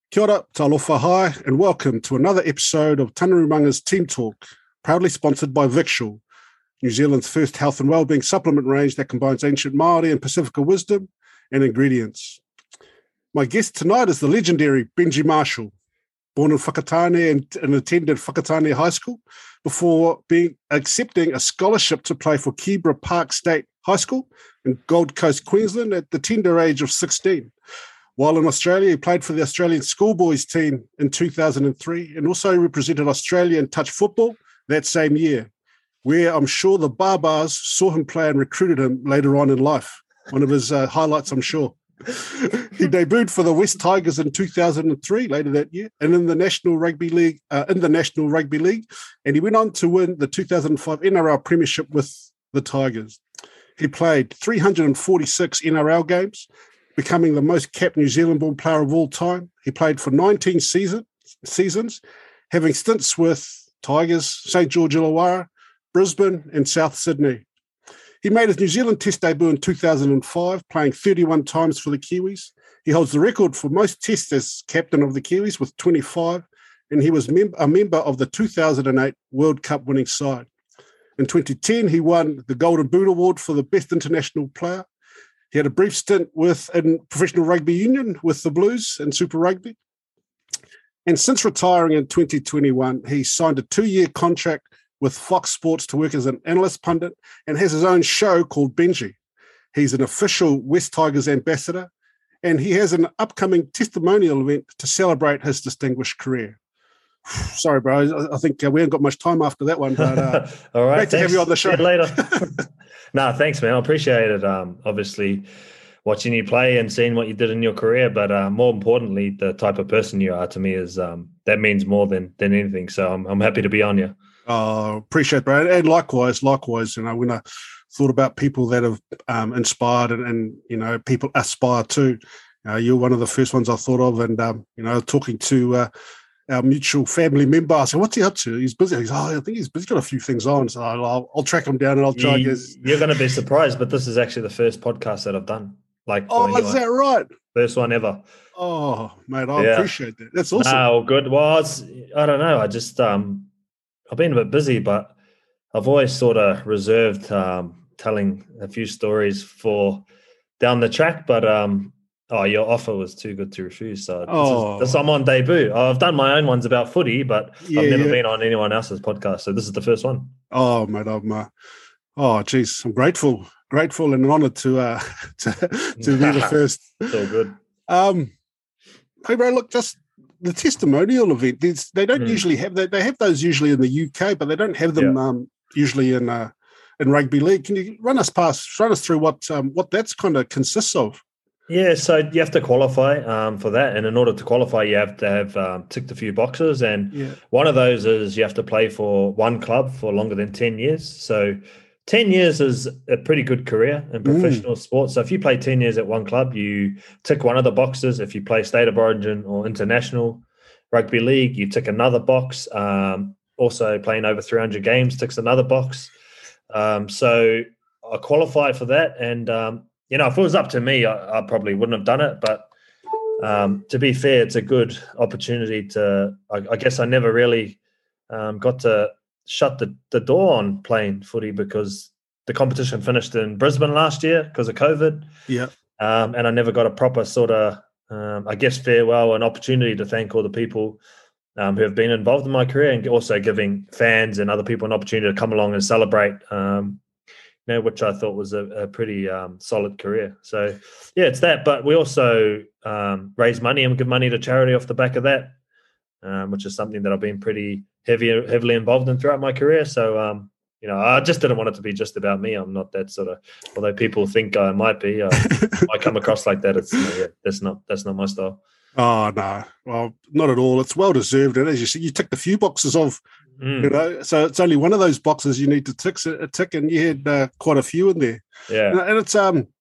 Kia ora, talofa hai, and welcome to another episode of Tanarumanga's Team Talk, proudly sponsored by Victual, New Zealand's first health and wellbeing supplement range that combines ancient Māori and Pacifica wisdom and ingredients. My guest tonight is the legendary Benji Marshall, born in Whakatane and attended Whakatane High School before accepting a scholarship to play for Keebra Park State High School in Gold Coast, Queensland at the tender age of 16. While in Australia, he played for the Australian schoolboys team in 2003 and also represented Australia in touch football that same year, where I'm sure the Barbars saw him play and recruited him later on in life. One of his highlights, I'm sure. He debuted for the West Tigers in 2003, later that year, and in the National Rugby League, and he went on to win the 2005 NRL Premiership with the Tigers. He played 346 NRL games, becoming the most capped New Zealand-born player of all time. He played for 19 seasons, having stints with Tigers, St George Illawarra, Brisbane and South Sydney. He made his New Zealand Test debut in 2005, playing 31 times for the Kiwis. He holds the record for most tests as captain of the Kiwis with 25, and he was a member of the 2008 World Cup winning side. In 2010, he won the Golden Boot Award for the best international player. He had a brief stint in professional rugby union with the Blues and Super Rugby. And since retiring in 2021, he signed a 2-year contract with Fox Sports to work as an analyst pundit and has his own show called Benji. He's an official West Tigers ambassador, and he has an upcoming testimonial event to celebrate his distinguished career. Sorry, bro. I think we haven't got much time after that one, but all right, great to have you on the show. Later. No, thanks, man. I appreciate it. Obviously, watching you play and seeing what you did in your career, but more importantly, the type of person you are to me is that means more than anything. So I'm happy to be on you. Oh, appreciate it, bro. And likewise, you know, when I thought about people that have inspired and you know, people aspire to, you're one of the first ones I thought of. And, you know, talking to our mutual family member, I said, what's he up to? He's busy. He's, I think he's busy. He's got a few things on. So I'll track him down and I'll try and get... You're going to be surprised, but this is actually the first podcast that I've done. Is that right? First one ever. Oh, mate, I appreciate that. That's awesome. Oh, good. Well, I don't know. I just... I've been a bit busy, but I've always sort of reserved telling a few stories for down the track. But your offer was too good to refuse. So I'm on debut. I've done my own ones about footy, but I've never been on anyone else's podcast. So this is the first one. Oh, mate, geez, I'm grateful and honoured to be the first. It's all good. Hey, bro, look, just. The testimonial event, they don't usually have that. They have those usually in the UK, but they don't have them usually in rugby league. Can you run us through what that's kind of consists of? Yeah, so you have to qualify for that, and in order to qualify, you have to have ticked a few boxes, and one of those is you have to play for one club for longer than 10 years. So 10 years is a pretty good career in professional sports. So if you play 10 years at one club, you tick one of the boxes. If you play state of origin or international rugby league, you tick another box. Also playing over 300 games ticks another box. So I qualified for that. And, you know, if it was up to me, I probably wouldn't have done it. But to be fair, it's a good opportunity to, I guess I never really got to shut the door on playing footy because the competition finished in Brisbane last year because of COVID. Yeah. And I never got a proper sort of, I guess, farewell and opportunity to thank all the people who have been involved in my career and also giving fans and other people an opportunity to come along and celebrate, which I thought was a pretty solid career. So, yeah, it's that. But we also raise money and give money to charity off the back of that, which is something that I've been pretty heavily involved in throughout my career. So, you know, I just didn't want it to be just about me. I'm not that sort of, although people think I might be, I come across like that. It's that's not my style. Oh, no. Well, not at all. It's well deserved. And as you see, you ticked a few boxes of, you know, so it's only one of those boxes you need to tick, and you had quite a few in there. Yeah. And it's,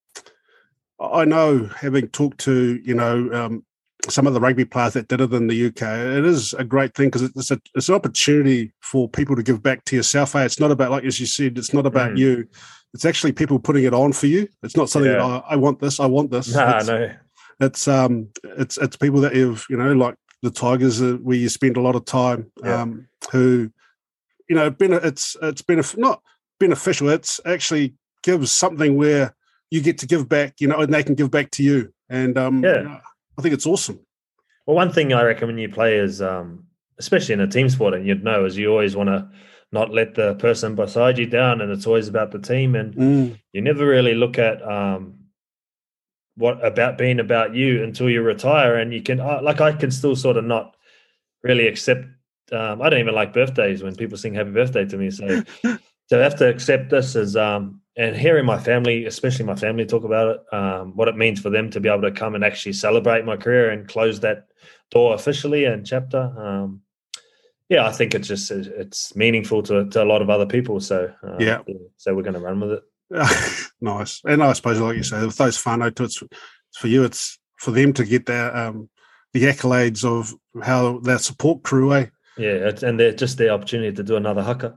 I know, having talked to, you know, some of the rugby players that did it in the UK, it is a great thing because it's an opportunity for people to give back to yourself. It's not about, like as you said, it's not about you. It's actually people putting it on for you. It's not something that I want this. No. it's people that you've, like the Tigers, where you spend a lot of time, who, it's not beneficial. It's actually gives something where you get to give back, and they can give back to you. And I think it's awesome. Well, one thing I reckon when you play is, especially in a team sport, and you'd know, is you always want to not let the person beside you down, and it's always about the team. And you never really look at what about being about you until you retire, and you can I can still sort of not really accept. I don't even like birthdays when people sing happy birthday to me. So to have to accept this as and hearing my family, especially my family, talk about it, what it means for them to be able to come and actually celebrate my career and close that door officially and chapter. I think it's meaningful to a lot of other people. So so we're going to run with it. Nice. And I suppose, like you say, with those whānau to it's for you, it's for them to get their the accolades of how their support crew, eh? Yeah, and they're just the opportunity to do another haka.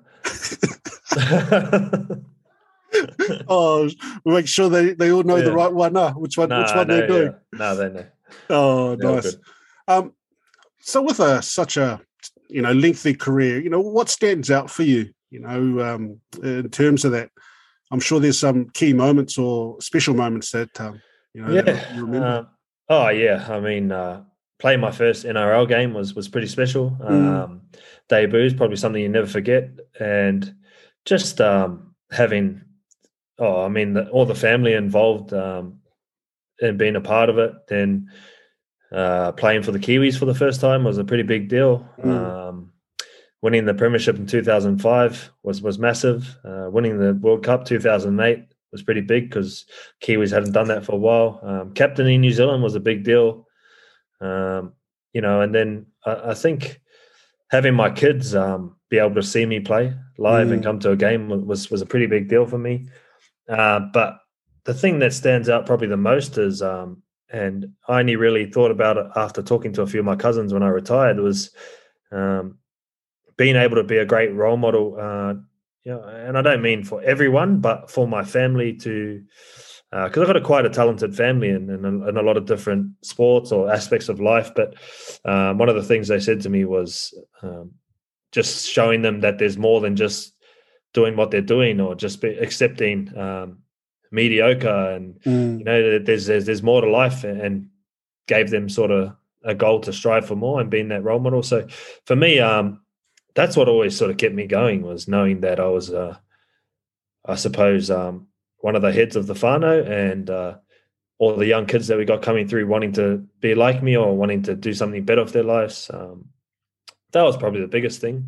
Make sure they all know the right one, which one they're doing. No, they know. Oh, they're nice. So with such a lengthy career, what stands out for you? In terms of that, I'm sure there's some key moments or special moments that that you remember. I mean, playing my first NRL game was pretty special. Debut is probably something you never forget, and just having, all the family involved and being a part of it. Then playing for the Kiwis for the first time was a pretty big deal. Winning the premiership in 2005 was massive. Winning the World Cup 2008 was pretty big because Kiwis hadn't done that for a while. Captaining New Zealand was a big deal. And then I think having my kids be able to see me play live and come to a game was a pretty big deal for me. But the thing that stands out probably the most is, and I only really thought about it after talking to a few of my cousins when I retired, was being able to be a great role model. And I don't mean for everyone, but for my family to, because I've got quite a talented family in a lot of different sports or aspects of life. But one of the things they said to me was just showing them that there's more than just doing what they're doing or just accepting mediocre, and there's more to life, and gave them sort of a goal to strive for more and being that role model. So for me, that's what always sort of kept me going, was knowing that I was, I suppose, one of the heads of the whānau, and all the young kids that we got coming through wanting to be like me or wanting to do something better with their lives. That was probably the biggest thing.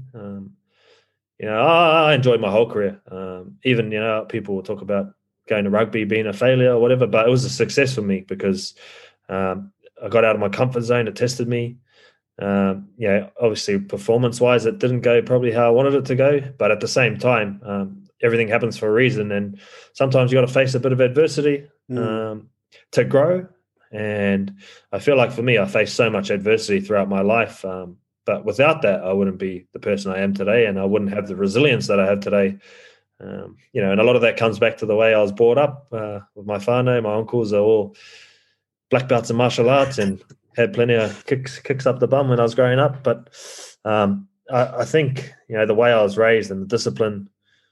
I enjoyed my whole career. Even, people will talk about going to rugby being a failure or whatever, but it was a success for me because I got out of my comfort zone. It tested me. Obviously performance-wise, it didn't go probably how I wanted it to go, but at the same time, everything happens for a reason, and sometimes you got to face a bit of adversity to grow. And I feel like for me, I faced so much adversity throughout my life, but without that, I wouldn't be the person I am today, and I wouldn't have the resilience that I have today. And a lot of that comes back to the way I was brought up with my whānau. My uncles are all black belts in martial arts and had plenty of kicks up the bum when I was growing up. But I think, the way I was raised and the discipline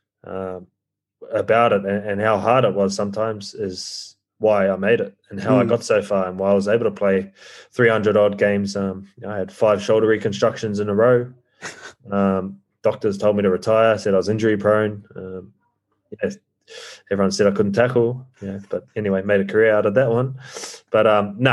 about it and how hard it was sometimes is why I made it and how I got so far and why I was able to play 300 odd games. I had 5 shoulder reconstructions in a row. Doctors told me to retire, said I was injury prone. Everyone said I couldn't tackle, but anyway, made a career out of that one. But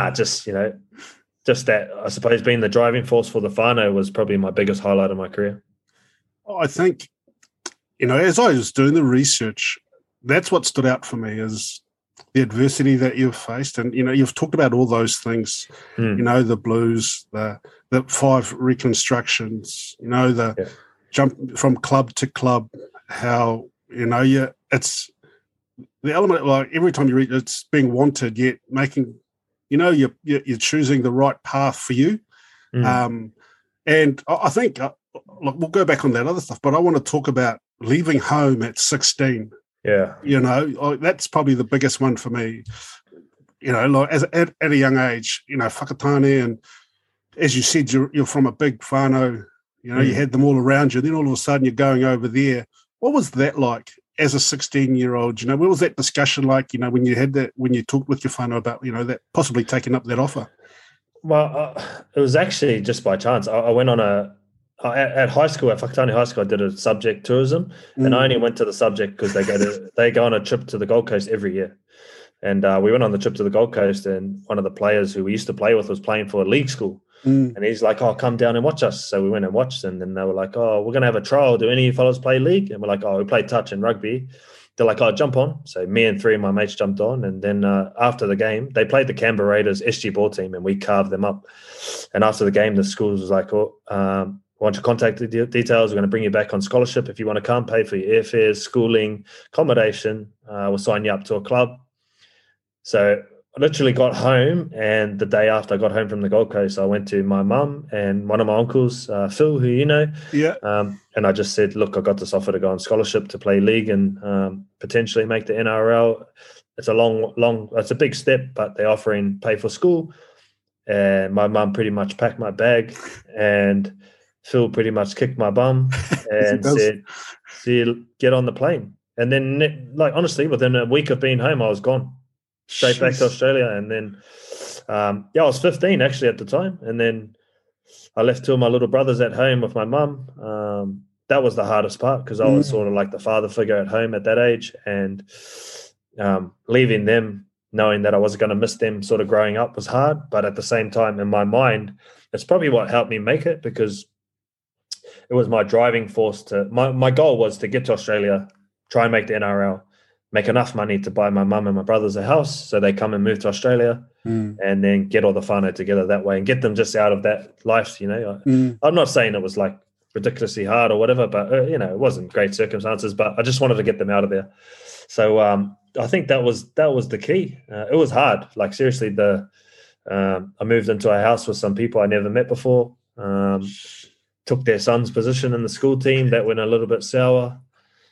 just that, I suppose, being the driving force for the whānau was probably my biggest highlight of my career. I think, as I was doing the research, that's what stood out for me is the adversity that you've faced. And, you've talked about all those things, the blues, the 5 reconstructions, the jump from club to club, how, it's the element, like every time you read it's being wanted, yet making, you're choosing the right path for you. And I think, look, we'll go back on that other stuff, but I want to talk about leaving home at 16. Yeah. That's probably the biggest one for me. like at a young age, whakatane, and as you said, you're from a big whānau, you had them all around you. Then all of a sudden you're going over there. What was that like as a 16-year-old? What was that discussion like, when you talked with your whānau about, that possibly taking up that offer? Well, it was actually just by chance. I went on at high school, at Whakatane High School, I did a subject tourism, and I only went to the subject because they go on a trip to the Gold Coast every year. And we went on the trip to the Gold Coast, and one of the players who we used to play with was playing for a league school. And he's like, "Oh, come down and watch us." So we went and watched, and then they were like, "Oh, we're going to have a trial. Do any of you fellows play league?" And we're like, "Oh, we play touch and rugby." They're like, "Oh, jump on." So me and three of my mates jumped on, and then after the game, they played the Canberra Raiders SG ball team, and we carved them up. And after the game, the school was like, "Oh, want your contact details? We're going to bring you back on scholarship. If you want to come, pay for your airfares, schooling, accommodation. We'll sign you up to a club." So I literally got home, and the day after I got home from the Gold Coast, I went to my mum and one of my uncles, Phil, who you know. Yeah. And I just said, "Look, I got this offer to go on scholarship to play league and potentially make the NRL. It's it's a big step, but they're offering pay for school." And my mum pretty much packed my bag, and Phil pretty much kicked my bum and said, "See you, get on the plane." And then, honestly, within a week of being home, I was gone. Straight back to Australia. And then, I was 15 actually at the time. And then I left two of my little brothers at home with my mum. That was the hardest part because I was sort of like the father figure at home at that age. And leaving them, knowing that I wasn't going to miss them sort of growing up was hard. But at the same time, in my mind, it's probably what helped me make it because it was my driving force my goal was to get to Australia, try and make the NRL, make enough money to buy my mum and my brothers a house so they come and move to Australia and then get all the whānau together that way and get them just out of that life, I'm not saying it was like ridiculously hard or whatever, but, it wasn't great circumstances, but I just wanted to get them out of there. So I think that was the key. It was hard. Like seriously, I moved into a house with some people I never met before, took their son's position in the school team. That went a little bit sour.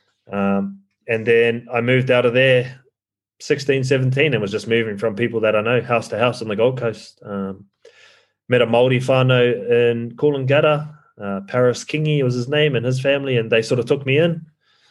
And then I moved out of there 16, 17 and was just moving from people that I know house to house on the Gold Coast. Met a Māori whānau in Coolangatta, Paris Kingi was his name, and his family, and they sort of took me in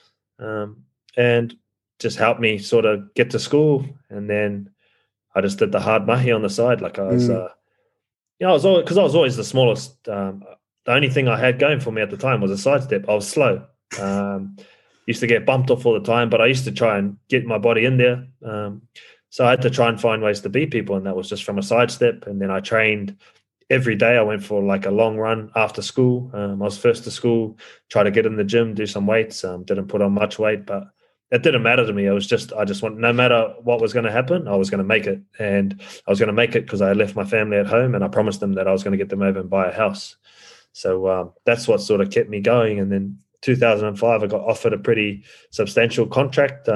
and just helped me sort of get to school. And then I just did the hard mahi on the side. Like I was, I was always the smallest. The only thing I had going for me at the time was a sidestep. I was slow. Used to get bumped off all the time, but I used to try and get my body in there. So I had to try and find ways to beat people, and that was just from a sidestep. And then I trained every day. I went for like a long run after school. I was first to school, try to get in the gym, do some weights. Didn't put on much weight, but it didn't matter to me. It was just, I just want, no matter what was going to happen, I was going to make it. And I was going to make it because I left my family at home and I promised them that I was going to get them over and buy a house. So that's what sort of kept me going. And then 2005, I got offered a pretty substantial contract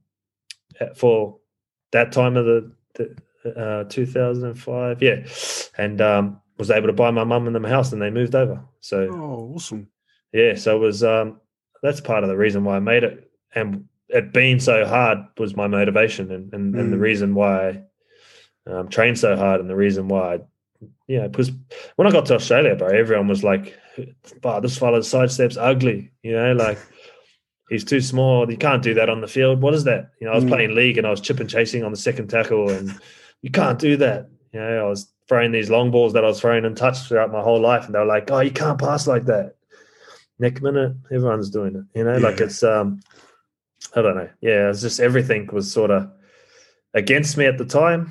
for that time of the 2005. Yeah. And was able to buy my mum and them a house, and they moved over. So, awesome. Yeah. So it was, that's part of the reason why I made it. And it being so hard was my motivation and the reason why I trained so hard, and the reason why because when I got to Australia, bro, everyone was like, "Wow, this fella's sidestep's ugly." Like he's too small. You can't do that on the field. What is that? I was playing league and I was chip and chasing on the second tackle, and you can't do that. I was throwing these long balls that I was throwing in touch throughout my whole life, and they were like, "Oh, you can't pass like that." Next minute, everyone's doing it. Like it's I don't know. Yeah, it's just everything was sort of against me at the time,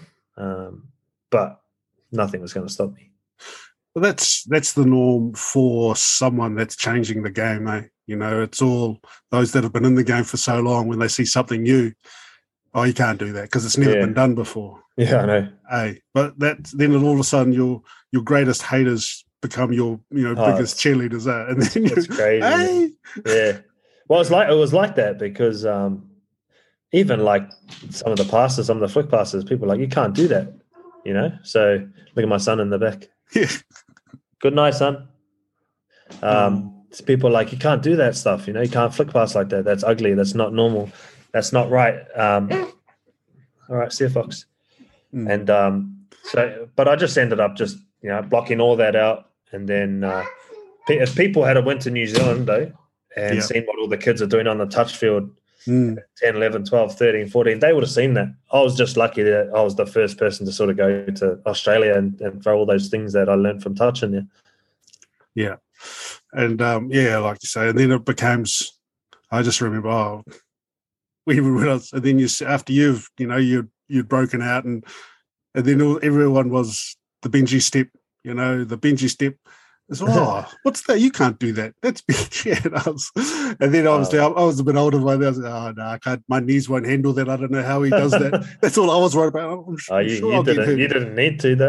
but nothing was going to stop me. Well, that's the norm for someone that's changing the game, eh? It's all those that have been in the game for so long. When they see something new, oh, you can't do that because it's never been done before. Yeah, I know. Hey, but then all of a sudden your greatest haters become your biggest cheerleaders, eh? And then it's crazy. Hey, yeah. Well, it was like that because even like some of the passes, some of the flick passes, people are like, you can't do that. So look at my son in the back. Yeah. Good night, son. People are like, you can't do that stuff. You can't flick pass like that. That's ugly. That's not normal. That's not right. All right, see you, Fox. And but I just ended up just blocking all that out. And then if people had went to New Zealand though and seen what all the kids are doing on the touch field, 10, 11, 12, 13, 14, they would have seen that. I was just lucky that I was the first person to sort of go to Australia and throw all those things that I learned from touching there. Yeah. And, like you say, and then it becomes, I just remember, and then after you'd broken out and then everyone was the Benji step, the Benji step. It's, what's that? You can't do that. That's Benji. And then obviously I was a bit older by then. I was like, oh, no, I can't. My knees won't handle that. I don't know how he does that. That's all I was worried about. You didn't need to,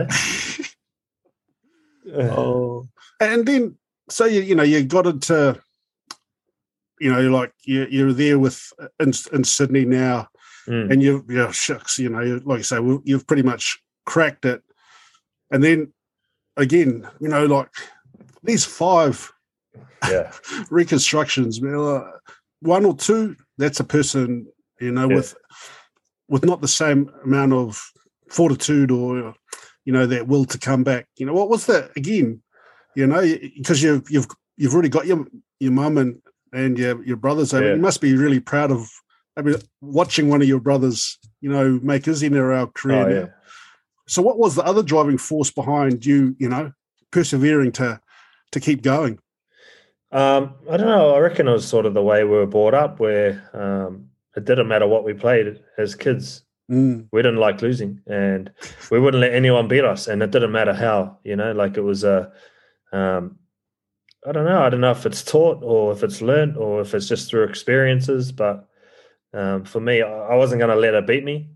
though. And then, so, you got into, like you're there in Sydney now, and you're shucks, like you say, you've pretty much cracked it. And then again, like these 5 reconstructions, one or two, that's a person, with not the same amount of fortitude or, that will to come back. What was that again? Because you've already got your mum and your brothers. You must be really proud of watching one of your brothers, make his NRL career. Yeah. So what was the other driving force behind you, persevering to keep going? I don't know. I reckon it was sort of the way we were brought up where it didn't matter what we played as kids. We didn't like losing and we wouldn't let anyone beat us, and it didn't matter how, like it was I don't know if it's taught or if it's learned or if it's just through experiences, but for me, I wasn't going to let it beat me.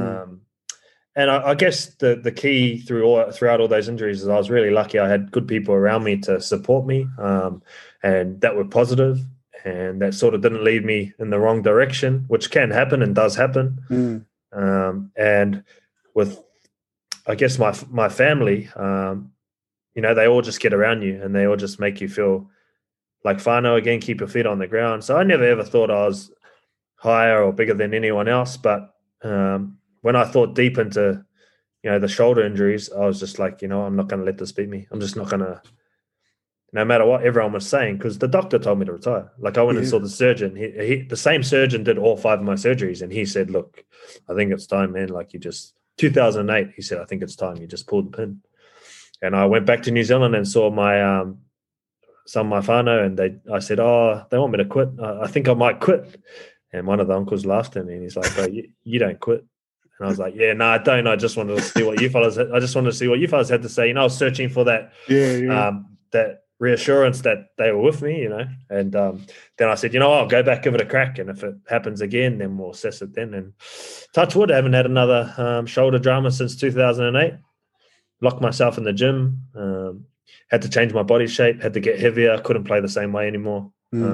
And I guess the key throughout all those injuries is I was really lucky. I had good people around me to support me, and that were positive, and that sort of didn't lead me in the wrong direction, which can happen and does happen. And with, I guess, my family, they all just get around you and they all just make you feel like whānau again, keep your feet on the ground. So I never ever thought I was higher or bigger than anyone else, but when I thought deep into, the shoulder injuries, I was just like, I'm not going to let this beat me. I'm just not going to, no matter what everyone was saying, because the doctor told me to retire. Like I went and saw the surgeon. The same surgeon did all 5 of my surgeries, and he said, look, I think it's time, man. Like 2008, he said, I think it's time. You just pulled the pin. And I went back to New Zealand and saw my some of my whānau, and I said, they want me to quit. I think I might quit. And one of the uncles laughed at me, and he's like, oh, you don't quit. And I was like, yeah, no, I don't. I just wanted to see what you fellas had to say. I was searching for that that reassurance that they were with me, And then I said, I'll go back, give it a crack. And if it happens again, then we'll assess it then. And touch wood, I haven't had another shoulder drama since 2008. Locked myself in the gym, had to change my body shape, had to get heavier, couldn't play the same way anymore.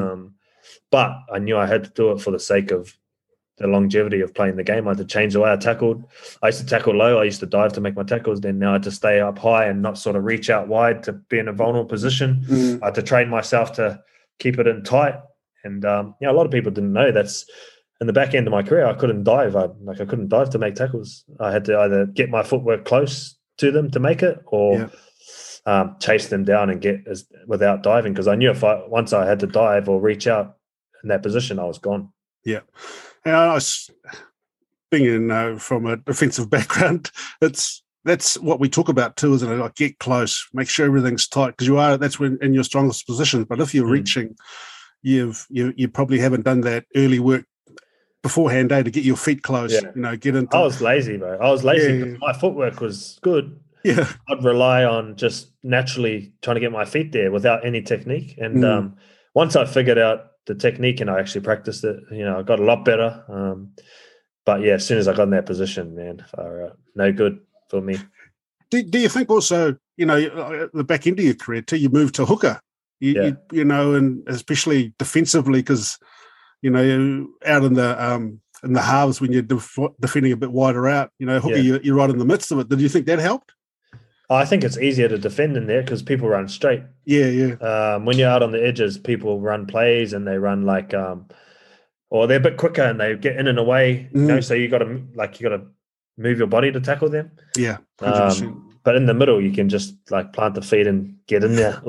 But I knew I had to do it for the sake of the longevity of playing the game. I had to change the way I tackled. I used to tackle low. I used to dive to make my tackles. Then now I had to stay up high and not sort of reach out wide to be in a vulnerable position. I had to train myself to keep it in tight. And, a lot of people didn't know that's in the back end of my career. I couldn't dive. I couldn't dive to make tackles. I had to either get my footwork close to them to make it or chase them down and get without diving, because I knew once I had to dive or reach out in that position, I was gone. Yeah. And I was being from a defensive background, that's what we talk about too, isn't it? Like get close, make sure everything's tight, because that's when in your strongest position. But if you're reaching, you probably haven't done that early work beforehand, to get your feet close. Get into. I was lazy, bro. I was lazy because my footwork was good. Yeah, I'd rely on just naturally trying to get my feet there without any technique. And once I figured out the technique and I actually practiced it, I got a lot better. But as soon as I got in that position, man, no good for me. Do you think also, the back end of your career too, you moved to hooker, and especially defensively, because out in the halves when you're defending a bit wider out, hooker, you're right in the midst of it. Did you think that helped? I think it's easier to defend in there because people run straight. Yeah. When you're out on the edges, people run plays and they run like, or they're a bit quicker and they get in and away. So you got to move your body to tackle them. Yeah, 100%. But in the middle, you can just like plant the feet and get in there.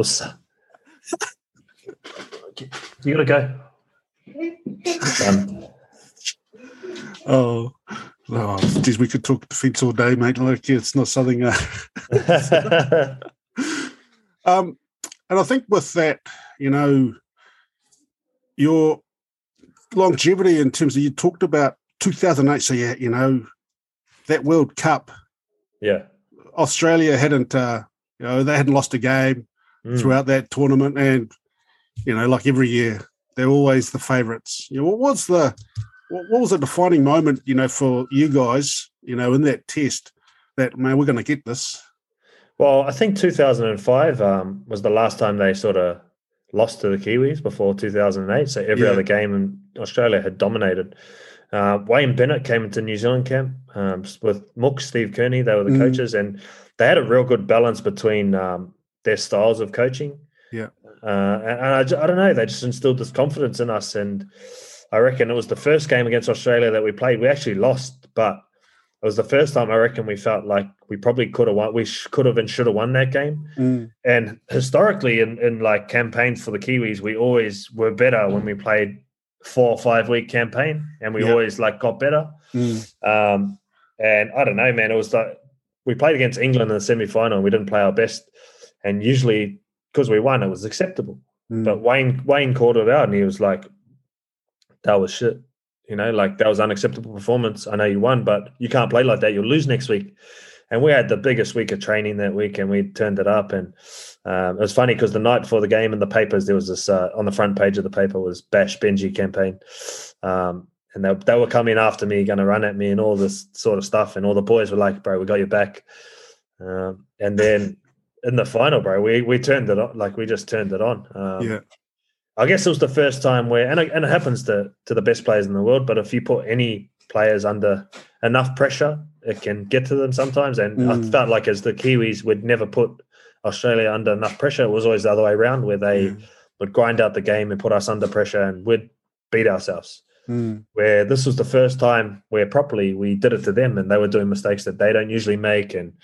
You gotta go. Geez, we could talk defence all day, mate. Like, it's not something. And I think with that, your longevity in terms of, you talked about 2008. So yeah, that World Cup. Yeah, Australia hadn't, they hadn't lost a game throughout that tournament, and like every year, they're always the favourites. What was the defining moment, for you guys, in that test that, man, we're going to get this? Well, I think 2005 was the last time they sort of lost to the Kiwis before 2008. So every other game in Australia had dominated. Wayne Bennett came into New Zealand camp with Mook, Steve Kearney. They were the coaches, and they had a real good balance between their styles of coaching. Yeah. And I don't know, they just instilled this confidence in us. And I reckon it was the first game against Australia that we played. We actually lost, but it was the first time I reckon we felt like we probably could have won. We could have and should have won that game. And historically, in like campaigns for the Kiwis, we always were better when we played 4 or 5 week campaign, and we always like got better. And I don't know, man, it was like we played against England in the semi-final and we didn't play our best, and usually because we won, it was acceptable. But Wayne called it out, and he was like, that was shit. Like, that was unacceptable performance. I know you won, but you can't play like that. You'll lose next week. And we had the biggest week of training that week, and we turned it up. And it was funny because the night before the game in the papers, there was this on the front page of the paper was Bash Benji campaign. And they were coming after me, going to run at me and all this sort of stuff. And all the boys were like, bro, we got your back. And then in the final, bro, we turned it on. Like, we just turned it on. I guess it was the first time where, and it happens to the best players in the world, but if you put any players under enough pressure, it can get to them sometimes. And I felt like as the Kiwis would never put Australia under enough pressure. It was always the other way around, where they would grind out the game and put us under pressure, and we'd beat ourselves. Where this was the first time where properly we did it to them, and they were doing mistakes that they don't usually make. And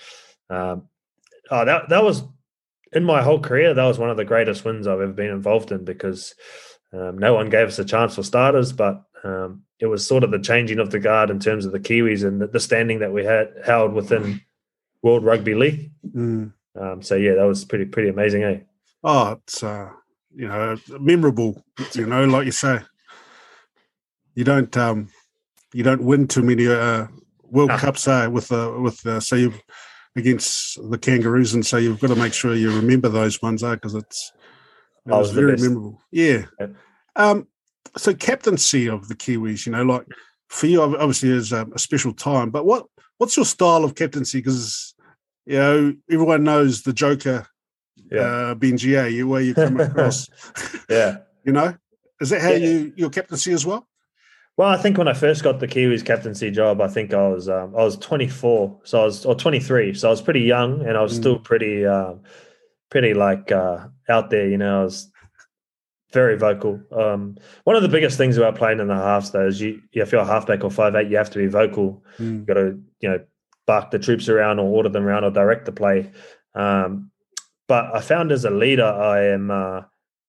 that was, in my whole career, that was one of the greatest wins I've ever been involved in, because no one gave us a chance for starters, but it was sort of the changing of the guard in terms of the Kiwis and the standing that we had held within World Rugby League. So yeah, that was pretty amazing, eh? Oh, it's memorable. Like you say, you don't win too many World Cups so you against the Kangaroos, and so you've got to make sure you remember those ones, because it was very memorable. Yeah. So captaincy of the Kiwis, like for you, obviously is a special time. But what's your style of captaincy? Because everyone knows the Joker, Benji, where you come across. Is that how your captaincy as well? Well, I think when I first got the Kiwis captaincy job, I think I was 24, or 23, so I was pretty young, and I was still pretty like out there. I was very vocal. One of the biggest things about playing in the halves, though, is if you're a halfback or 5'8", you have to be vocal. You got to bark the troops around, or order them around, or direct the play. But I found as a leader, I am.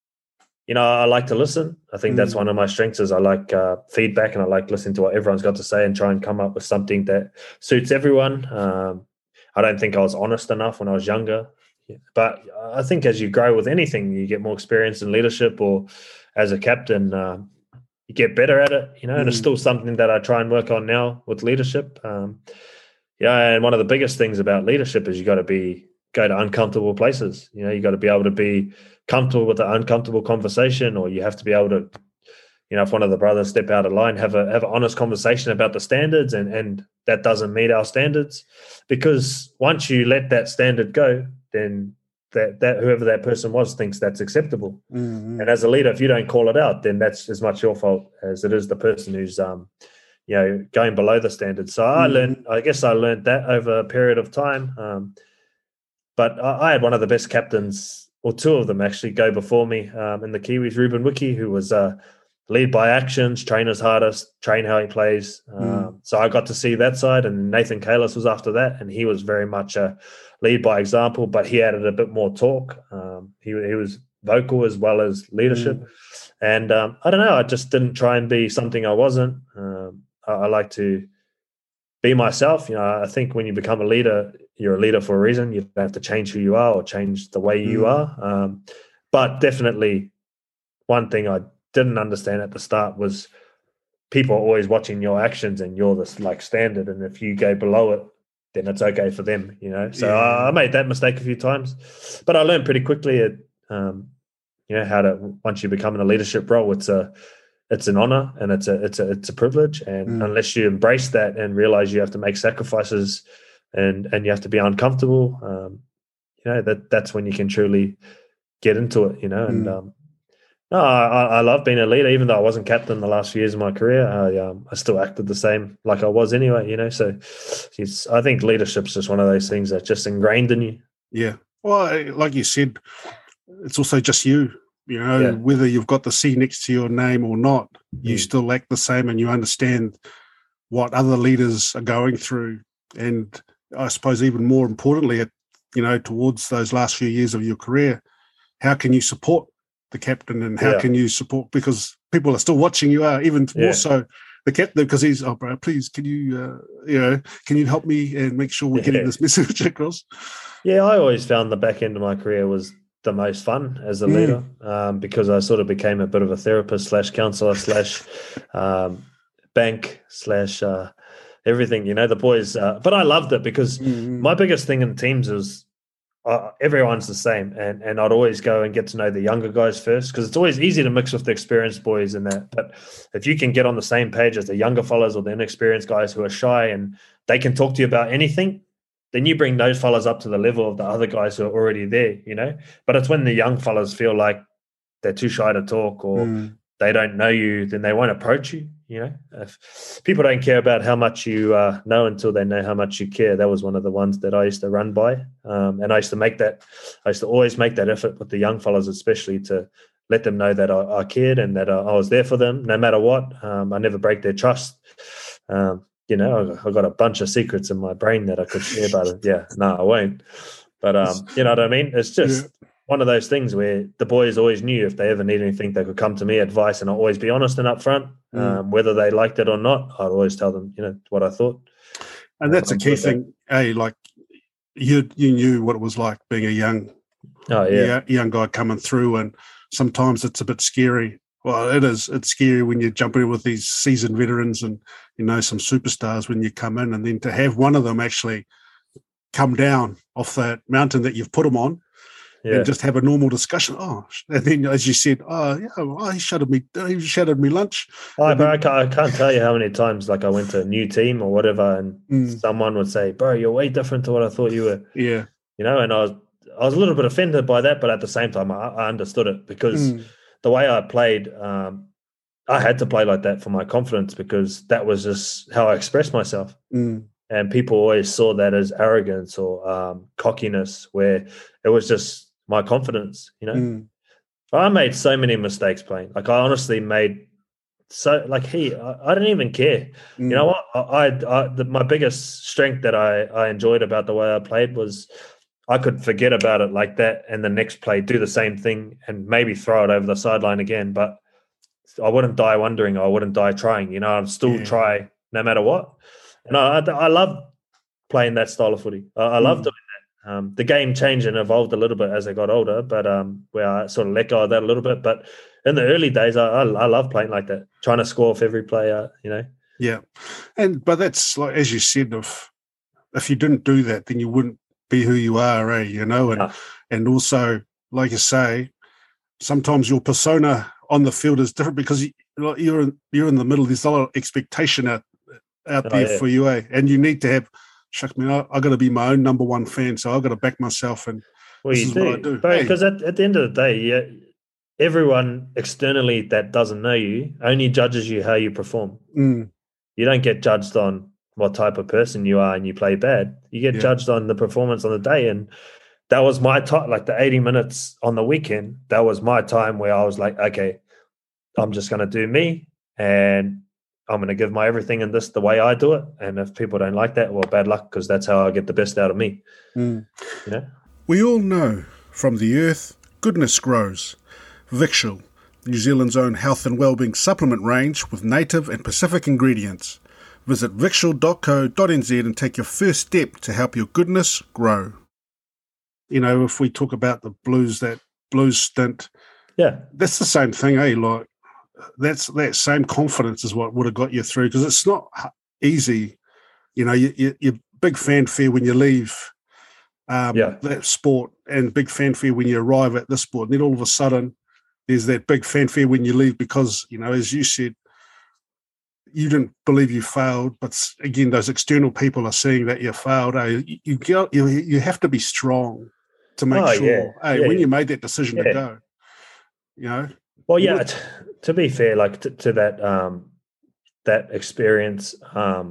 I like to listen. I think that's one of my strengths, is I like feedback, and I like listening to what everyone's got to say and try and come up with something that suits everyone. I don't think I was honest enough when I was younger. But I think as you grow with anything, you get more experience in leadership, or as a captain, you get better at it, and it's still something that I try and work on now with leadership. And one of the biggest things about leadership is you got to go to uncomfortable places. You got to be able to be comfortable with the uncomfortable conversation, or you have to be able to, if one of the brothers step out of line, have an honest conversation about the standards, and that doesn't meet our standards. Because once you let that standard go, then that whoever that person was thinks that's acceptable. And as a leader, if you don't call it out, then that's as much your fault as it is the person who's going below the standard. So I learned that over a period of time. But I had one of the best captains, or two of them actually, go before me in the Kiwis, Ruben Wiki, who was lead by actions, train his hardest, train how he plays. So I got to see that side, and Nathan Kalis was after that, and he was very much a lead by example, but he added a bit more talk. He was vocal as well as leadership. And I don't know, I just didn't try and be something I wasn't. I like to be myself. I think when you become a leader, you're a leader for a reason. You don't have to change who you are or change the way you are. But definitely one thing I didn't understand at the start was people are always watching your actions, and you're this like standard. And if you go below it, then it's okay for them, So I made that mistake a few times, but I learned pretty quickly how to, once you become in a leadership role, it's an honor and it's a privilege. And unless you embrace that and realize you have to make sacrifices and you have to be uncomfortable, that's when you can truly get into it, And no, I love being a leader, even though I wasn't captain the last few years of my career. I still acted the same like I was anyway, So I think leadership's just one of those things that's just ingrained in you. Yeah. Well, like you said, it's also just you. Whether you've got the C next to your name or not, you still act the same, and you understand what other leaders are going through. And I suppose even more importantly, towards those last few years of your career, how can you support the captain, and how can you support, because people are still watching you, even more so the captain, because he's, oh, bro, please, can you, can you help me and make sure we're getting this message across? Yeah, I always found the back end of my career was the most fun as a leader, because I sort of became a bit of a therapist / counselor / bank / everything, the boys. But I loved it because my biggest thing in teams is everyone's the same, and I'd always go and get to know the younger guys first, because it's always easy to mix with the experienced boys and that. But if you can get on the same page as the younger fellas or the inexperienced guys who are shy and they can talk to you about anything, then you bring those fellas up to the level of the other guys who are already there, But it's when the young fellas feel like they're too shy to talk or they don't know you, then they won't approach you, If people don't care about how much you know until they know how much you care. That was one of the ones that I used to run by. And I used to always make that effort with the young fellas, especially to let them know that I cared and that I was there for them no matter what. I never break their trust. I got a bunch of secrets in my brain that I could share, but I won't. But you know what I mean? It's just one of those things where the boys always knew if they ever need anything, they could come to me, advice, and I'll always be honest and upfront. Whether they liked it or not, I'd always tell them, what I thought. And that's a key thing. Like you knew what it was like being a young guy coming through, and sometimes it's a bit scary. Well, it is. It's scary when you jump in with these seasoned veterans and, some superstars when you come in, and then to have one of them actually come down off that mountain that you've put them on and just have a normal discussion. Oh, and then as you said, he shadowed me lunch. I can't tell you how many times like I went to a new team or whatever, and someone would say, "Bro, you're way different to what I thought you were." Yeah, and I was a little bit offended by that, but at the same time, I understood it because the way I played, I had to play like that for my confidence, because that was just how I expressed myself. And people always saw that as arrogance or cockiness, where it was just my confidence, I made so many mistakes playing. Like I honestly made I didn't even care. You know what? My biggest strength that I enjoyed about the way I played was I could forget about it like that, and the next play do the same thing and maybe throw it over the sideline again. But I wouldn't die wondering. I wouldn't die trying. I'd still try no matter what. And I love playing that style of footy. I love doing that. The game changed and evolved a little bit as I got older, but where I sort of let go of that a little bit. But in the early days, I love playing like that, trying to score off every player. Yeah, but that's like, as you said, if you didn't do that, then you wouldn't be who you are, and also, like you say, sometimes your persona on the field is different because you're in the middle. There's a lot of expectation out there for you, and you need to have. Shucks, man, I got to be my own number one fan, so I've got to back myself, and this is what I do. Because at the end of the day, everyone externally that doesn't know you only judges you how you perform. You don't get judged on what type of person you are and you play bad. You get judged on the performance on the day, and that was my time. Like the 80 minutes on the weekend, that was my time where I was like, okay, I'm just going to do me, and I'm going to give my everything in this the way I do it. And if people don't like that, well, bad luck, because that's how I get the best out of me. You know? We all know from the earth, goodness grows. Victual, New Zealand's own health and wellbeing supplement range with native and Pacific ingredients. Visit victual.co.nz and take your first step to help your goodness grow. You know, if we talk about the Blues, that Blues stint, that's the same thing, eh? Like, that same confidence is what would have got you through, because it's not easy. You know, you're big fanfare when you leave that sport, and big fanfare when you arrive at this sport. And then all of a sudden, there's that big fanfare when you leave because, you know, as you said, you didn't believe you failed, but again, those external people are seeing that you failed. You have to be strong to make sure. When you made that decision to go, you know. Well, to be fair, like to that experience, I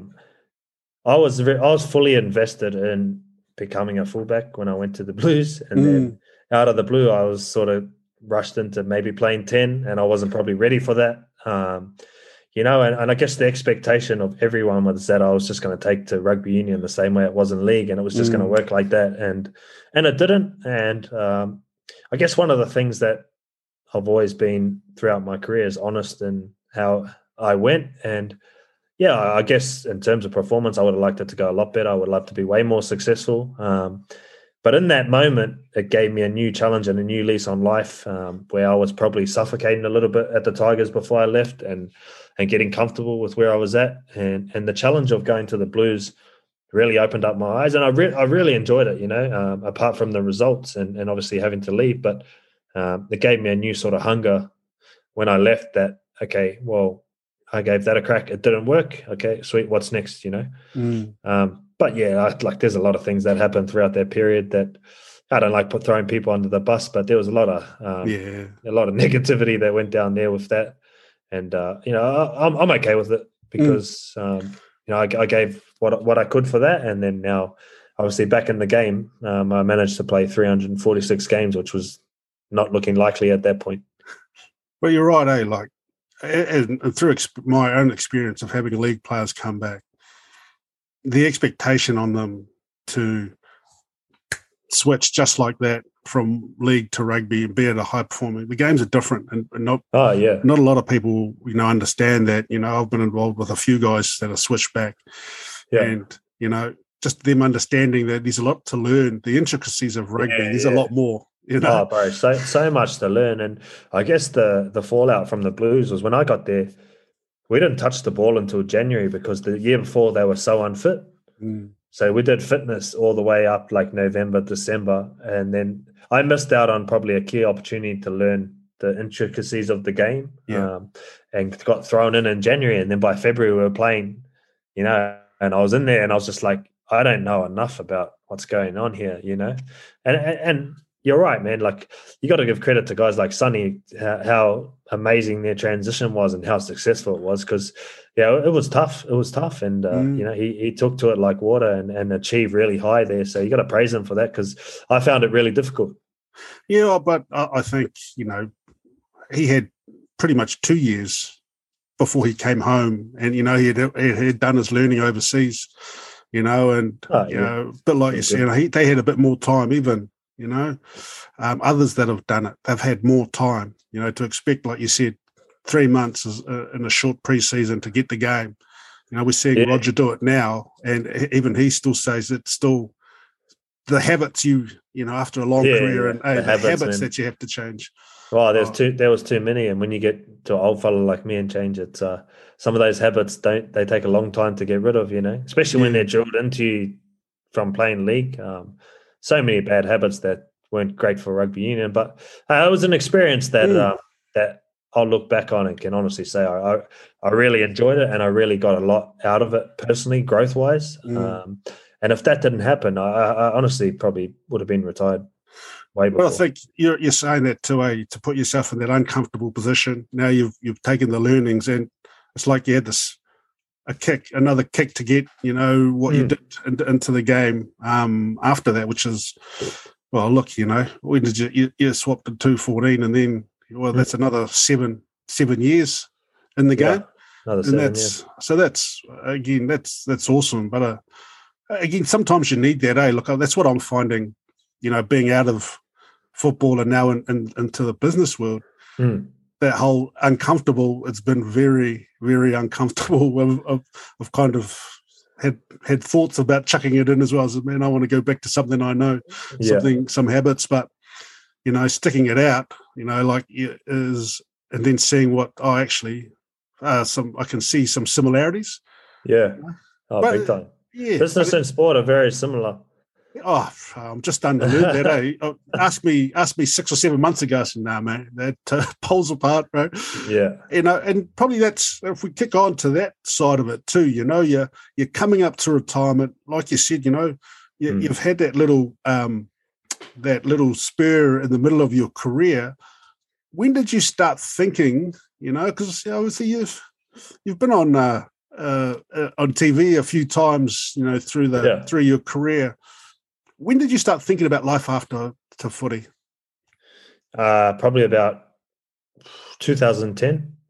was fully invested in becoming a fullback when I went to the Blues, and then out of the blue, I was sort of rushed into maybe playing 10, and I wasn't probably ready for that. You know, and I guess the expectation of everyone was that I was just going to take to rugby union the same way it was in league, and it was just going to work like that, and it didn't. And I guess one of the things that I've always been throughout my career is honest in how I went. And I guess in terms of performance, I would have liked it to go a lot better. I would love to be way more successful. But in that moment, it gave me a new challenge and a new lease on life, where I was probably suffocating a little bit at the Tigers before I left, and getting comfortable with where I was at. And the challenge of going to the Blues really opened up my eyes, and I really enjoyed it, you know, apart from the results and obviously having to leave. But it gave me a new sort of hunger when I left, that, okay, well, I gave that a crack. It didn't work. Okay, sweet. What's next, you know? But there's a lot of things that happened throughout that period that I don't like throwing people under the bus, but there was a lot of negativity that went down there with that. And, you know, I'm okay with it because, you know, I gave what I could for that. And then now, obviously, back in the game, I managed to play 346 games, which was not looking likely at that point. Well, you're right, eh? Like, and through my own experience of having league players come back, the expectation on them to switch just like that from league to rugby and be at a high performing, the games are different, and not a lot of people, you know, understand that. You know, I've been involved with a few guys that have switched back, and you know, just them understanding that there's a lot to learn, the intricacies of rugby. There's a lot more. You know? Oh, bro, so much to learn. And I guess the fallout from the Blues was when I got there, we didn't touch the ball until January because the year before they were so unfit. So we did fitness all the way up like November, December. And then I missed out on probably a key opportunity to learn the intricacies of the game, and got thrown in January. And then by February we were playing, you know, and I was in there and I was just like, I don't know enough about what's going on here, you know. And you're right, man. Like, you got to give credit to guys like Sonny, how amazing their transition was and how successful it was. Because, it was tough. It was tough, and you know, he took to it like water and achieved really high there. So you got to praise him for that, because I found it really difficult. Yeah, but I think, you know, he had pretty much 2 years before he came home, and you know, he had done his learning overseas, you know, and you know, but like you said, they had a bit more time even. You know, others that have done it, they've had more time, you know, to expect, like you said, 3 months in a short pre-season to get the game. You know, we're seeing Roger do it now, and even he still says it's still the habits you know, after a long career, and the habits that you have to change. Well, there was too many, and when you get to an old fella like me and change it, some of those habits they take a long time to get rid of, you know, especially when they're drilled into you from playing league. So many bad habits that weren't great for rugby union, but it was an experience that that I'll look back on and can honestly say I really enjoyed it, and I really got a lot out of it personally, growth wise. And if that didn't happen, I honestly probably would have been retired way before. Well, I think you're saying that to put yourself in that uncomfortable position. Now you've taken the learnings, and it's like you had another kick to get, you know, what you did into the game after that, which is, well, look, you know, when did you swapped in 214, and then, well, that's another 7 7 years in the game. Another and 7 years. That's awesome. But again, sometimes you need that. Look, that's what I'm finding. Being out of football and now into the business world. That whole uncomfortable. It's been very, very uncomfortable. I've kind of had thoughts about chucking it in as well. As man, I want to go back to something I know, some habits, but sticking it out, is, and then seeing what actually I can see some similarities. Yeah, big time. Yeah, business and sport are very similar. I'm just starting to learn that. Ask me 6 or 7 months ago. I said, "Nah, man, that pulls apart, bro." Yeah, and probably that's, if we kick on to that side of it too. You're coming up to retirement, like you said. You've had that little spur in the middle of your career. When did you start thinking? Because obviously you've been on TV a few times. Through your career. When did you start thinking about life after footy? Probably about 2010.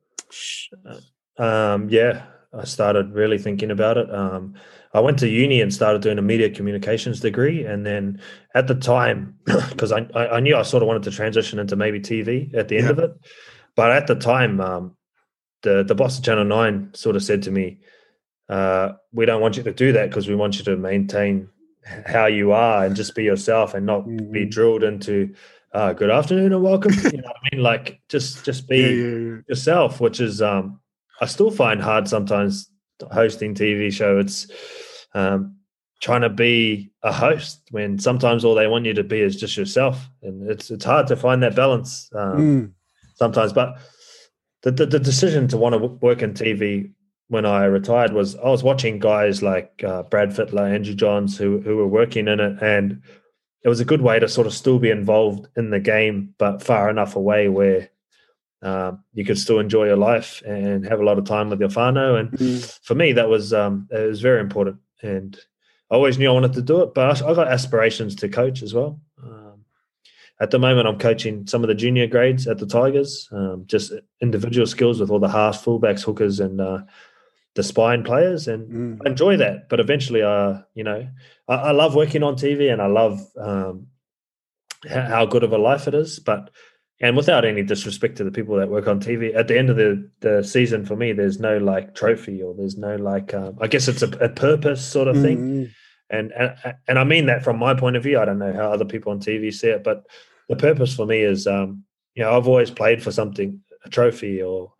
I started really thinking about it. I went to uni and started doing a media communications degree. And then at the time, because I knew I sort of wanted to transition into maybe TV at the end of it. But at the time, the boss of Channel 9 sort of said to me, we don't want you to do that because we want you to maintain how you are and just be yourself and not be drilled into good afternoon and welcome. You know what I mean? Like just be yourself, which is I still find hard sometimes hosting TV show. It's trying to be a host when sometimes all they want you to be is just yourself, and it's hard to find that balance sometimes. But the decision to want to work in TV when I retired was I was watching guys like Brad Fittler, Andrew Johns, who were working in it, and it was a good way to sort of still be involved in the game, but far enough away where you could still enjoy your life and have a lot of time with your whānau. And for me, that was it was very important. And I always knew I wanted to do it, but I got aspirations to coach as well. At the moment, I'm coaching some of the junior grades at the Tigers, just individual skills with all the halves, fullbacks, hookers, and the spine players, and I enjoy that. But eventually, I love working on TV, and I love how good of a life it is. And without any disrespect to the people that work on TV, at the end of the season, for me, there's no like trophy, or there's no like I guess it's a purpose sort of thing. And I mean that from my point of view. I don't know how other people on TV see it, but the purpose for me is I've always played for something, a trophy, or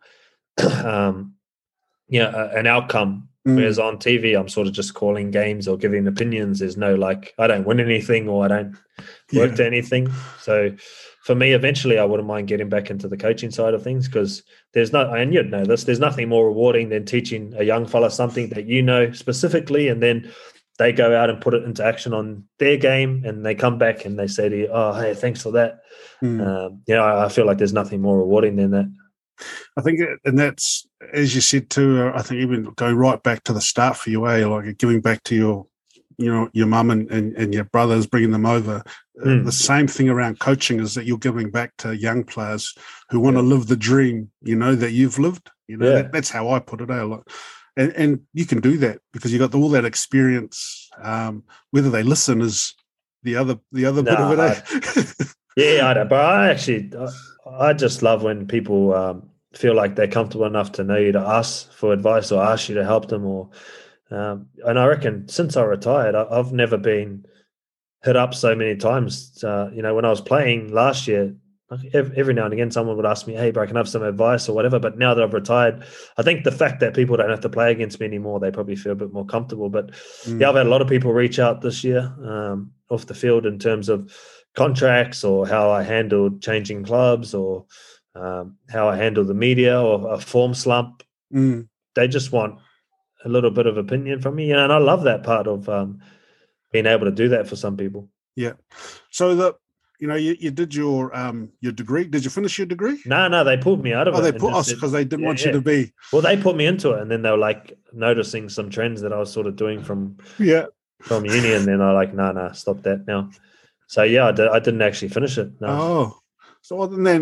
an outcome. Whereas on TV, I'm sort of just calling games or giving opinions. There's no like, I don't win anything or I don't work to anything. So for me, eventually, I wouldn't mind getting back into the coaching side of things, because and you'd know this, there's nothing more rewarding than teaching a young fella something that you know specifically, and then they go out and put it into action on their game, and they come back and they say to you, "Oh, hey, thanks for that." I feel like there's nothing more rewarding than that. I think, and that's, as you said too, I think even going right back to the start for you, like giving back to your mum and your brothers, bringing them over. The same thing around coaching is that you're giving back to young players who want to live the dream, that you've lived. That's how I put it. And you can do that because you got all that experience. Whether they listen is the other bit of it. I don't. But I just love when people feel like they're comfortable enough to know you to ask for advice or ask you to help them. Or and I reckon since I retired, I've never been hit up so many times. When I was playing last year, every now and again, someone would ask me, "Hey, bro, can I have some advice or whatever?" But now that I've retired, I think the fact that people don't have to play against me anymore, they probably feel a bit more comfortable. But I've had a lot of people reach out this year off the field in terms of contracts, or how I handled changing clubs, or how I handle the media, or a form slump. They just want a little bit of opinion from me, and I love that part of being able to do that for some people. Yeah. So you did your degree. Did you finish your degrry? No, they pulled me out of it. They put us because they didn't want you to be. Well, they put me into it, and then they were like noticing some trends that I was sort of doing from uni, and then I like, no, stop that now. So I didn't actually finish it. No. Oh, so other than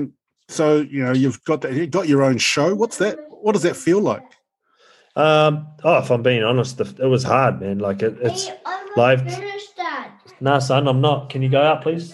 So you've got your own show. What's that? What does that feel like? If I'm being honest, it was hard, man. Like it's live. Nah, son, I'm not. Can you go out, please?